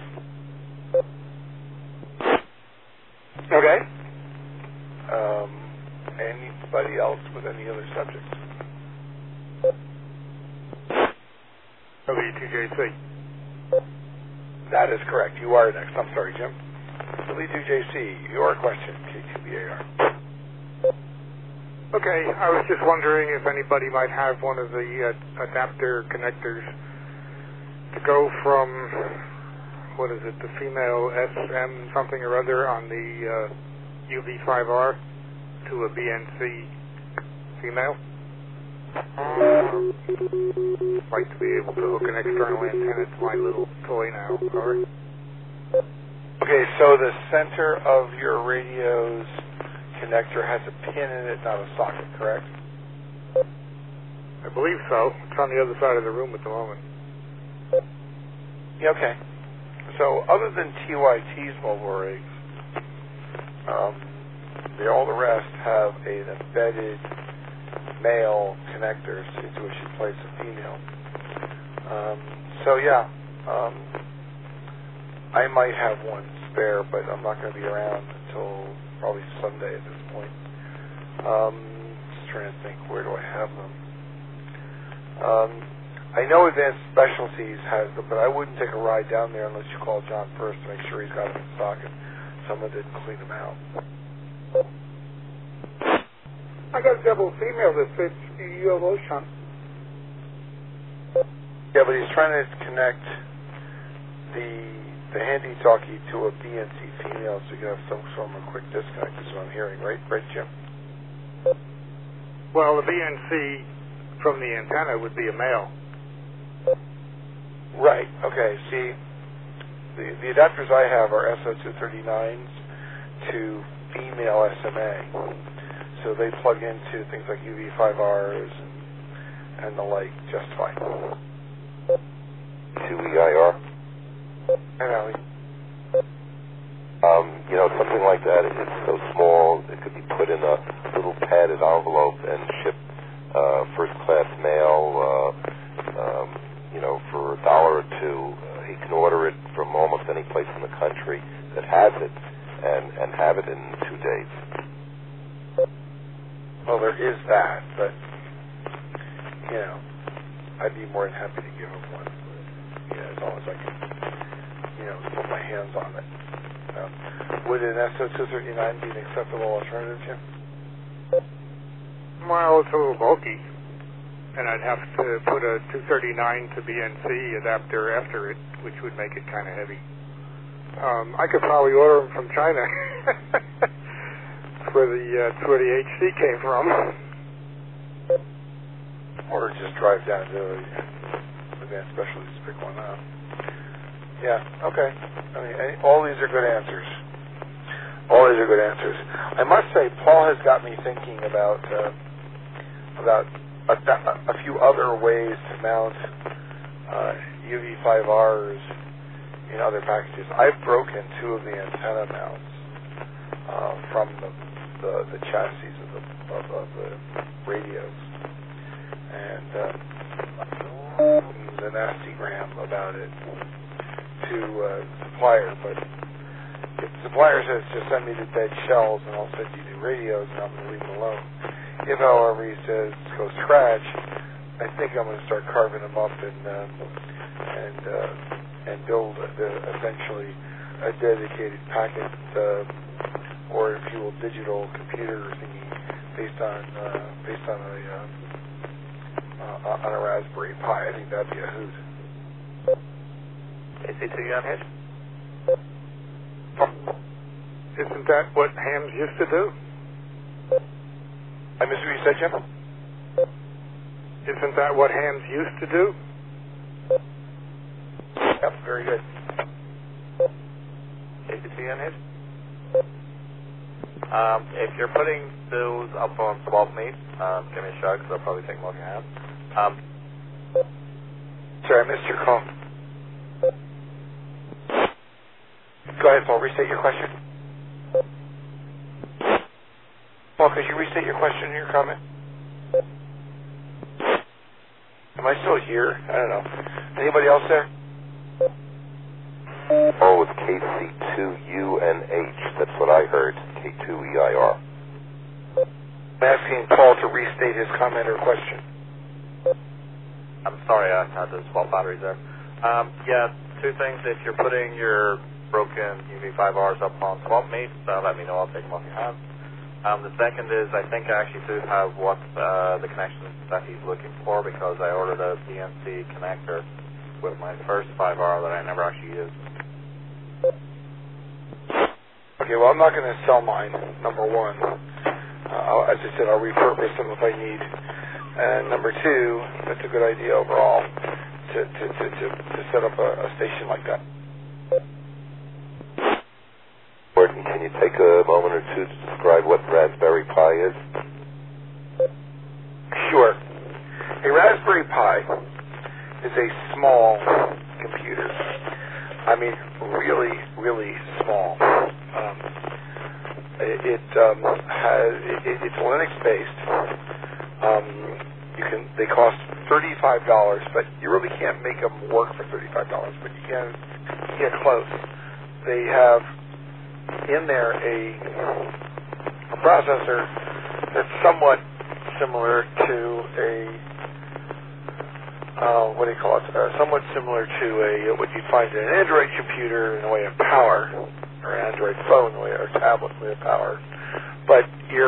[SPEAKER 1] Okay. Anybody else with any other subjects?
[SPEAKER 2] W2JC.
[SPEAKER 1] That is correct. You are next. I'm sorry, Jim. W2JC, your question, K2BAR.
[SPEAKER 2] Okay, I was just wondering if anybody might have one of the adapter connectors to go from, what is it, the female SM something or other on the UV5R to a BNC female. I'd like to be able to hook an external antenna to my little toy now. Sorry.
[SPEAKER 1] Okay, so the center of your radio's connector has a pin in it, not a socket, correct?
[SPEAKER 2] I believe so. It's on the other side of the room at the moment.
[SPEAKER 1] Yeah, okay. So other than TYT's mobile rigs, all the rest have an embedded male connector into which you place a female. I might have one spare, but I'm not going to be around until probably Sunday at this point. Just trying to think, where do I have them? I know Advanced Specialties has them, but I wouldn't take a ride down there unless you call John first to make sure he's got them in stock and someone didn't clean them out.
[SPEAKER 11] I got a double female that fits ULO shunt.
[SPEAKER 1] Yeah, but he's trying to connect the handy-talkie to a BNC female so you can have some sort of a quick disconnect, is what I'm hearing, right, Jim?
[SPEAKER 2] Well, the BNC from the antenna would be a male.
[SPEAKER 1] Right, okay. See, the adapters I have are SO239s to female SMA. So they plug into things like UV5Rs and the like just fine.
[SPEAKER 12] 2EIR?
[SPEAKER 1] And Allie?
[SPEAKER 12] Something like that is so small, it could be put in a little padded envelope and shipped first-class mail, for $1 or $2. He can order it from almost any place in the country that has it and have it in 2 days.
[SPEAKER 1] Well, there is that, but, I'd be more than happy to give him one. As long as I can, put my hands on it. Would an SO239 be an acceptable alternative, Jim?
[SPEAKER 2] Well, it's a little bulky, and I'd have to put a 239 to BNC adapter after it, which would make it kind of heavy. I could probably order them from China. Where the HC came from.
[SPEAKER 1] Or just drive down to Advanced Specialties to pick one up. Yeah, okay. All these are good answers. I must say, Paul has got me thinking about about a few other ways to mount UV5Rs in other packages. I've broken two of the antenna mounts from the chassis of the radios, and the nasty gram about it to supplier, but if the supplier says just send me the dead shells and I'll send you the radios and I'm going to leave them alone. If, however, he says go scratch, I think I'm going to start carving them up and build essentially a dedicated packet or, if you will, digital computer thingy based on a Raspberry Pi. I think that'd be a hoot.
[SPEAKER 6] AC2, you on Hitch?
[SPEAKER 2] Isn't that what hams used to do?
[SPEAKER 1] I missed what you said, Jim?
[SPEAKER 2] Isn't that what hams used to do?
[SPEAKER 1] Yep, very good.
[SPEAKER 6] AC2 on Hitch? If you're putting those up on swap meet, give me a shout because I'll probably take them off your hands.
[SPEAKER 1] Sorry, I missed your call. Go ahead, Paul. Restate your question. Paul, could you restate your question or your comment? Am I still here? I don't know. Anybody else there?
[SPEAKER 12] Oh, it's KC2UNH. That's what I heard. K2EIR.
[SPEAKER 1] I'm asking Paul to restate his comment or question.
[SPEAKER 9] I'm sorry, I had to swap batteries there. Yeah, two things. If you're putting your broken UV5Rs up on swap meet, let me know. I'll take them off your hands. The second is I think I actually do have what the connection that he's looking for, because I ordered a BNC connector with my first 5R that I never actually used.
[SPEAKER 1] Okay, well, I'm not going to sell mine, number one. As I said, I'll repurpose them if I need. And number two, that's a good idea overall to set up a station like that.
[SPEAKER 12] Gordon, can you take a moment or two to describe what Raspberry Pi is?
[SPEAKER 1] Sure. A Raspberry Pi is a small computer. I mean, really, really small. It's Linux-based. They cost $35, but you really can't make them work for $35. But you can get close. They have in there a processor that's somewhat similar to somewhat similar to what you'd find in an Android computer in the way of power, or an Android phone, or tablet in the way of power. But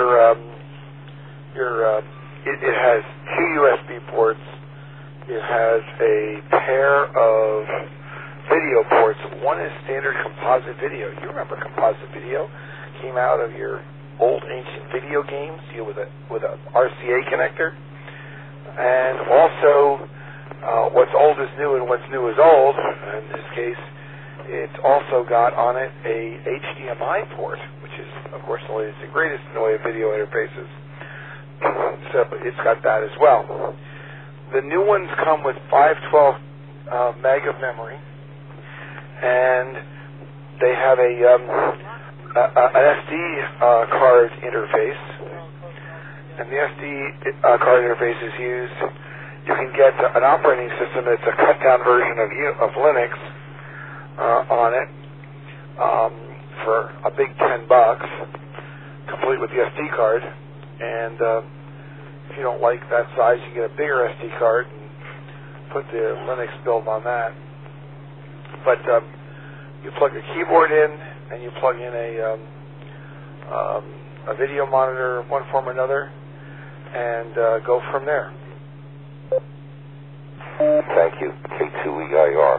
[SPEAKER 1] it has two USB ports. It has a pair of video ports. One is standard composite video. You remember composite video? Came out of your old ancient video games, with a RCA connector. And also, what's old is new and what's new is old. In this case, it's also got on it a HDMI port, which is, of course, the latest and greatest in the way of video interfaces. So it's got that as well. The new ones come with 512 meg of memory, and they have an SD card interface. And the SD card interface is used. You can get an operating system that's a cut-down version of Linux on it for a big $10, complete with the SD card. And if you don't like that size, you get a bigger SD card and put the Linux build on that. But you plug a keyboard in, and you plug in a video monitor of one form or another, and go from there.
[SPEAKER 12] Thank you. K2EIR.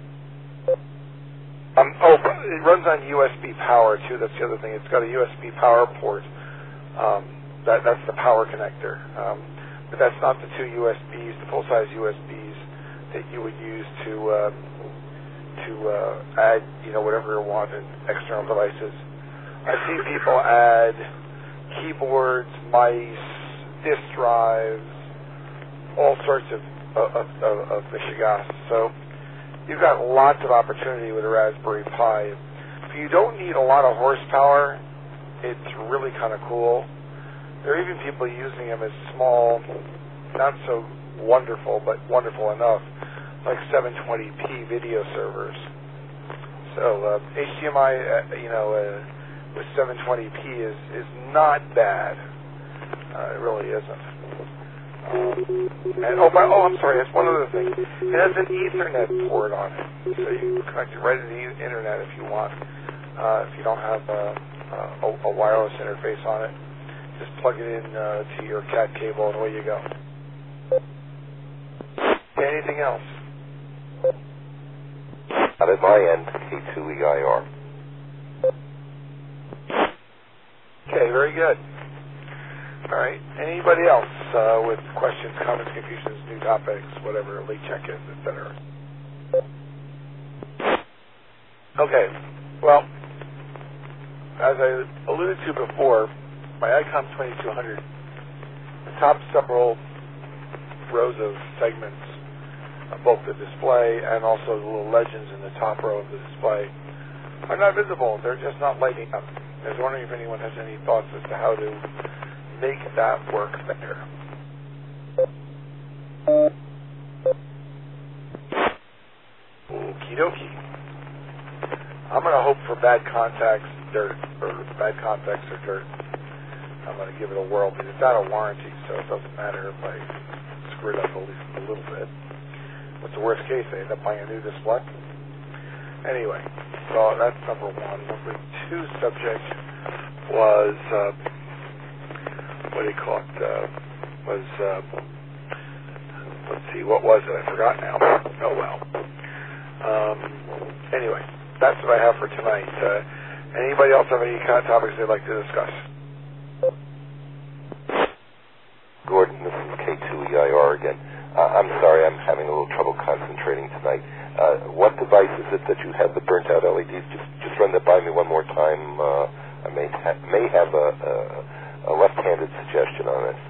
[SPEAKER 1] It runs on USB power, too. That's the other thing. It's got a USB power port. That's the power connector. But that's not the two USBs, the full-size USBs that you would use to add, whatever you want in external devices. I've seen people add keyboards, mice, disk drives, all sorts of mishigas. So you've got lots of opportunity with a Raspberry Pi. If you don't need a lot of horsepower, it's really kind of cool. There are even people using them as small, not so wonderful, but wonderful enough, like 720p video servers. So HDMI, with 720p is not bad. It really isn't. I'm sorry. That's one other thing. It has an Ethernet port on it, so you can connect it right to the internet if you want. If you don't have a wireless interface on it, just plug it in to your CAT cable, and away you go. Anything else?
[SPEAKER 12] Not at my end, K2EIR.
[SPEAKER 1] Okay, very good. All right. Anybody else with questions, comments, confusions, new topics, whatever, late check-ins, etc.? Okay. Well, as I alluded to before, my ICOM 2200, the top several rows of segments, both the display and also the little legends in the top row of the display, are not visible. They're just not lighting up. I was wondering if anyone has any thoughts as to how to make that work better. Okie dokie. I'm going to hope for bad contacts or dirt. I'm going to give it a whirl, but it's out of warranty, so it doesn't matter if I screw it up at least a little bit. What's the worst case? I end up buying a new display? Anyway, so that's number one. Number two subject was, let's see, what was it? I forgot now. Oh, well. Anyway, that's what I have for tonight. Anybody else have any kind of topics they'd like to discuss?
[SPEAKER 12] Gordon, this is K2EIR again. I'm sorry, I'm having a little trouble concentrating tonight. What device is it that you have the burnt-out LEDs? Just run that by me one more time. I may have a left-handed suggestion on it.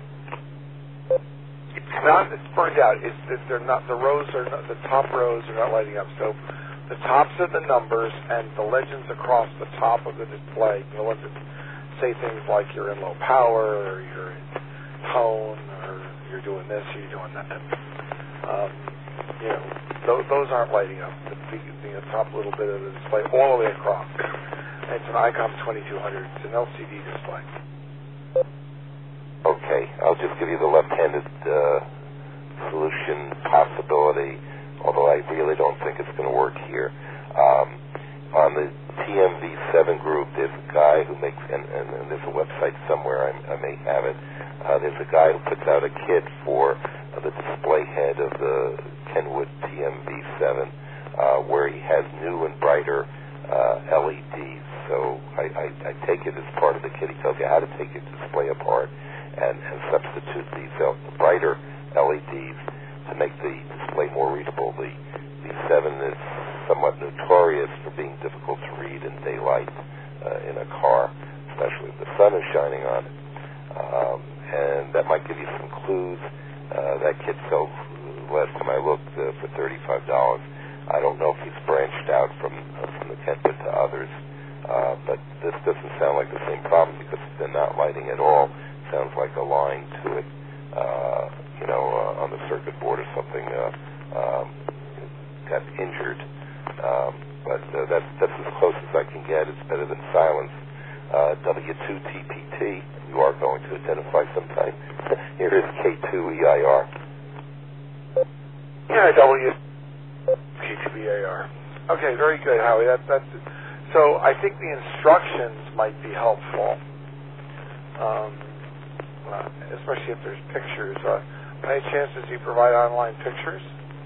[SPEAKER 1] It's burnt out. It's they're not. The rows are not, the top rows are not lighting up. So the tops are the numbers, and the legends across the top of the display, the ones that say things like you're in low power, or you're in tone, or you're doing this, or you're doing that. Those aren't lighting up. The top little bit of the display, all the way across. It's an ICOM 2200. It's an LCD display.
[SPEAKER 12] Okay, I'll just give you the left-handed solution possibility, although I really don't think it's going to work here. On the TMV7 group, there's a guy who makes, and there's a website somewhere, I may have it, there's a guy who puts out a kit for the display head of the Kenwood TMV7, where he has new and brighter LEDs. So I take it as part of the kit. He tells you how to take your display apart and substitute these brighter LEDs to make the display more readable. The 7 is somewhat notorious for being difficult to read in daylight in a car, especially if the sun is shining on it. And that might give you some clues. That kit sells, last time I looked, for $35. I don't know if he's branched out from the Kenwood to others, but this doesn't sound like the same problem because they're not lighting at all. Sounds like a line to it, on the circuit board or something got injured. But that's as close as I can get. It's better than silence. W2TPT, you are going to identify sometime. Here is K2EIR.
[SPEAKER 1] Yeah, K2EIR. Okay, very good, Howie. That's it. So I think the instructions might be helpful, especially if there's pictures. By any chance, does he provide online pictures?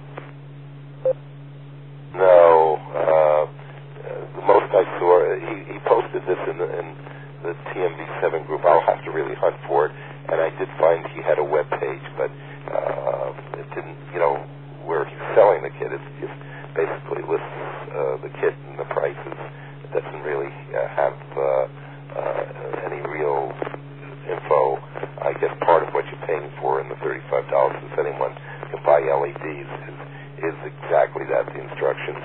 [SPEAKER 12] No. The most I saw, he posted this in the TMV7 group. I'll have to really hunt for it. And I did find he had a web page, but it didn't, where he's selling the kit. It just basically lists the kit and the prices. It doesn't really have any real info. I guess part of what you're paying for in the $35, if anyone can buy LEDs, is exactly that, the instructions.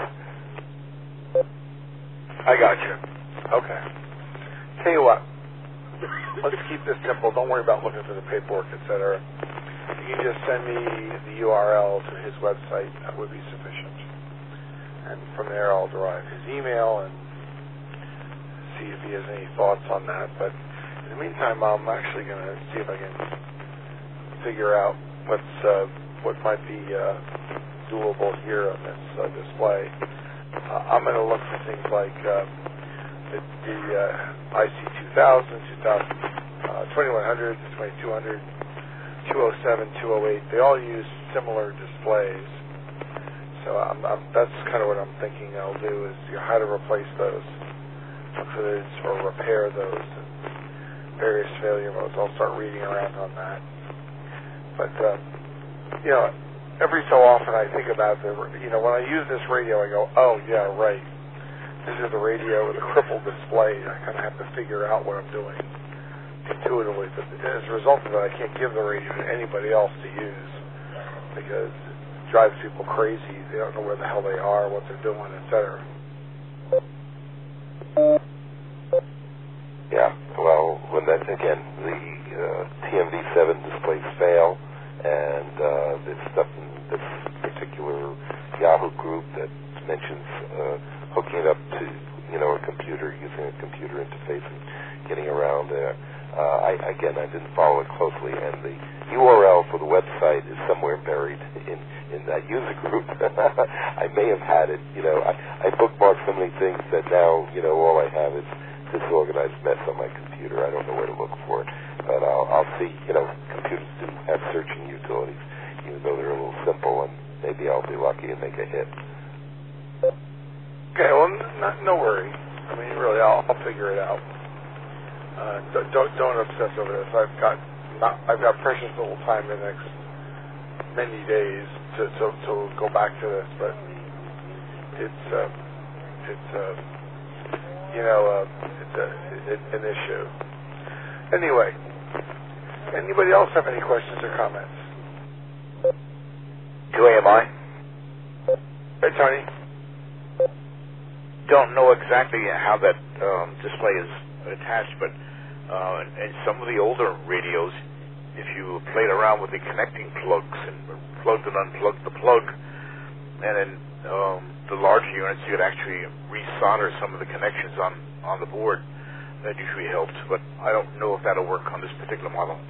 [SPEAKER 1] I got you. Okay. Tell you what, let's keep this simple. Don't worry about looking for the paperwork, etc. You can just send me the URL to his website. That would be sufficient. And from there, I'll derive his email and see if he has any thoughts on that. But in the meantime, I'm actually going to see if I can figure out what might be doable here on this display. I'm going to look for things like the IC2000, 2100, 2200, 207, 208. They all use similar displays. So that's kind of what I'm thinking I'll do is how to replace those, look for those or repair those in various failure modes. I'll start reading around on that. But, every so often I think about when I use this radio, I go, oh, yeah, right. This is the radio with a crippled display. I kind of have to figure out what I'm doing intuitively. But as a result of it, I can't give the radio to anybody else to use because it drives people crazy. They don't know where the hell they are, what they're doing, etc.
[SPEAKER 12] Yeah, well, when that, again, the TMV7 displays fail, and there's stuff in this particular Yahoo group that mentions hooking it up to, a computer, using a computer interface and getting around there. I didn't follow it closely, and the URL for the website is somewhere buried in that user group. I may have had it, I bookmarked so many things that now, all I have is disorganized mess on my computer. I don't know where to look for it, but I'll see. Computers do have searching utilities, even though they're a little simple, and maybe I'll be lucky and make a hit.
[SPEAKER 1] Okay, well, no worry. I mean, really, I'll figure it out. Don't obsess over this. I've got precious little time in the next many days to go back to this, but it's an issue. Anyway, anybody else have any questions or comments?
[SPEAKER 5] 2 AMI.
[SPEAKER 1] Hey, Tony.
[SPEAKER 5] Don't know exactly how that display is attached, but in some of the older radios, if you played around with the connecting plugs and plugged and unplugged the plug, and then the larger units, you could actually resolder some of the connections on the board. That usually helped, but I don't know if that'll work on this particular model.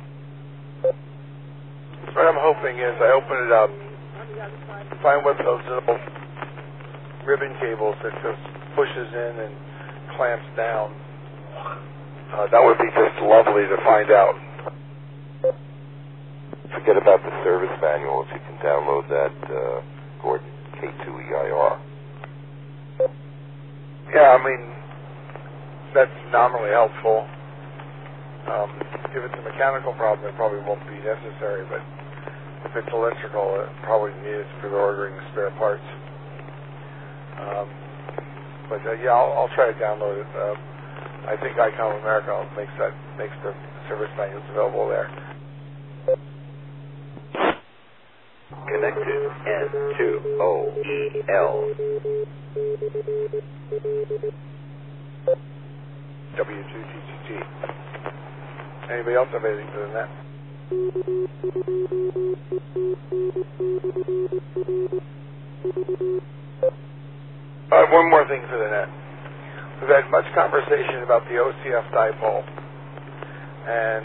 [SPEAKER 1] What I'm hoping is I open it up, find one of those little ribbon cables that just pushes in and clamps down. That would be just lovely to find out.
[SPEAKER 12] Forget about the service manual if you can download that, Gordon, K2EIR.
[SPEAKER 1] Yeah, I mean, that's nominally helpful. If it's a mechanical problem, it probably won't be necessary, but if it's electrical, it probably needs for ordering spare parts. I'll try to download it. I think ICOM America makes the service manuals available there.
[SPEAKER 10] Connected N2OEL.
[SPEAKER 1] W2GGG. Anybody else have anything for the net? One more thing for the net. We've had much conversation about the OCF dipole, and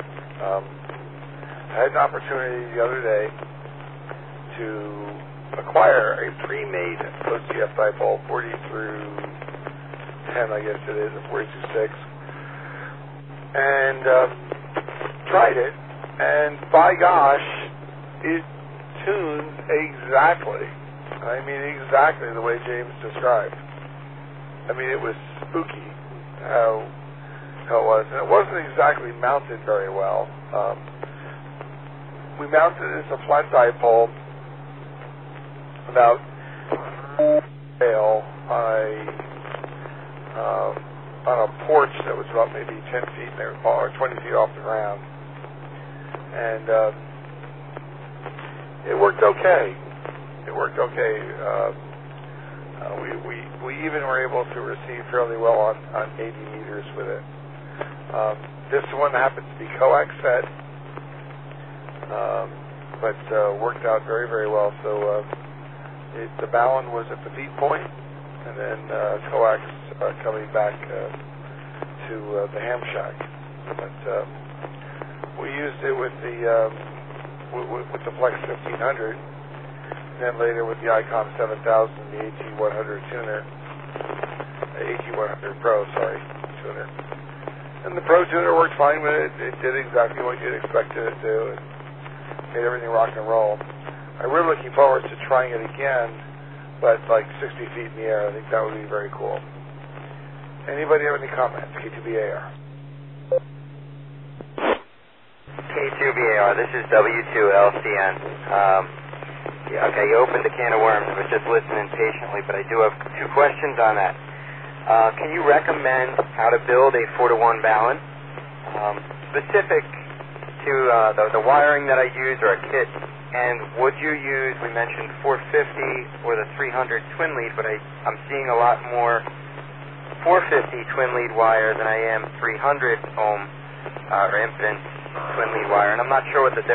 [SPEAKER 1] I had an opportunity the other day to acquire a pre-made OCF dipole, 40 through 10, I guess it is, or 40 through 6, and tried it, and by gosh, it tunes exactly. I mean, exactly the way James described. I mean, it was spooky how it was. And it wasn't exactly mounted very well. We mounted it as a flat dipole about on a porch that was about maybe 10 feet or 20 feet off the ground. and it worked okay. We even were able to receive fairly well on 80 meters with it. This one happens to be coax fed, but worked out very, very well. So the balun was at the feed point, and then coax coming back to the ham shack. But we used it with the Flex 1500, and then later with the Icom 7000, the AT100 tuner, AT100 Pro, tuner. And the Pro tuner worked fine with it. It did exactly what you'd expect it to do, and made everything rock and roll. I'm really looking forward to trying it again, but like 60 feet in the air. I think that would be very cool. Anybody have any comments? K2BAR.
[SPEAKER 13] K2BAR, this is W2LCN. Okay, you opened a can of worms. I was just listening patiently, but I do have two questions on that. Can you recommend how to build a 4-to-1 balun? Specific to the wiring that I use or a kit, and would you use, we mentioned 450 or the 300 twin lead, but I'm seeing a lot more 450 twin lead wire than I am 300 ohm or impedance twin lead wire, and I'm not sure what the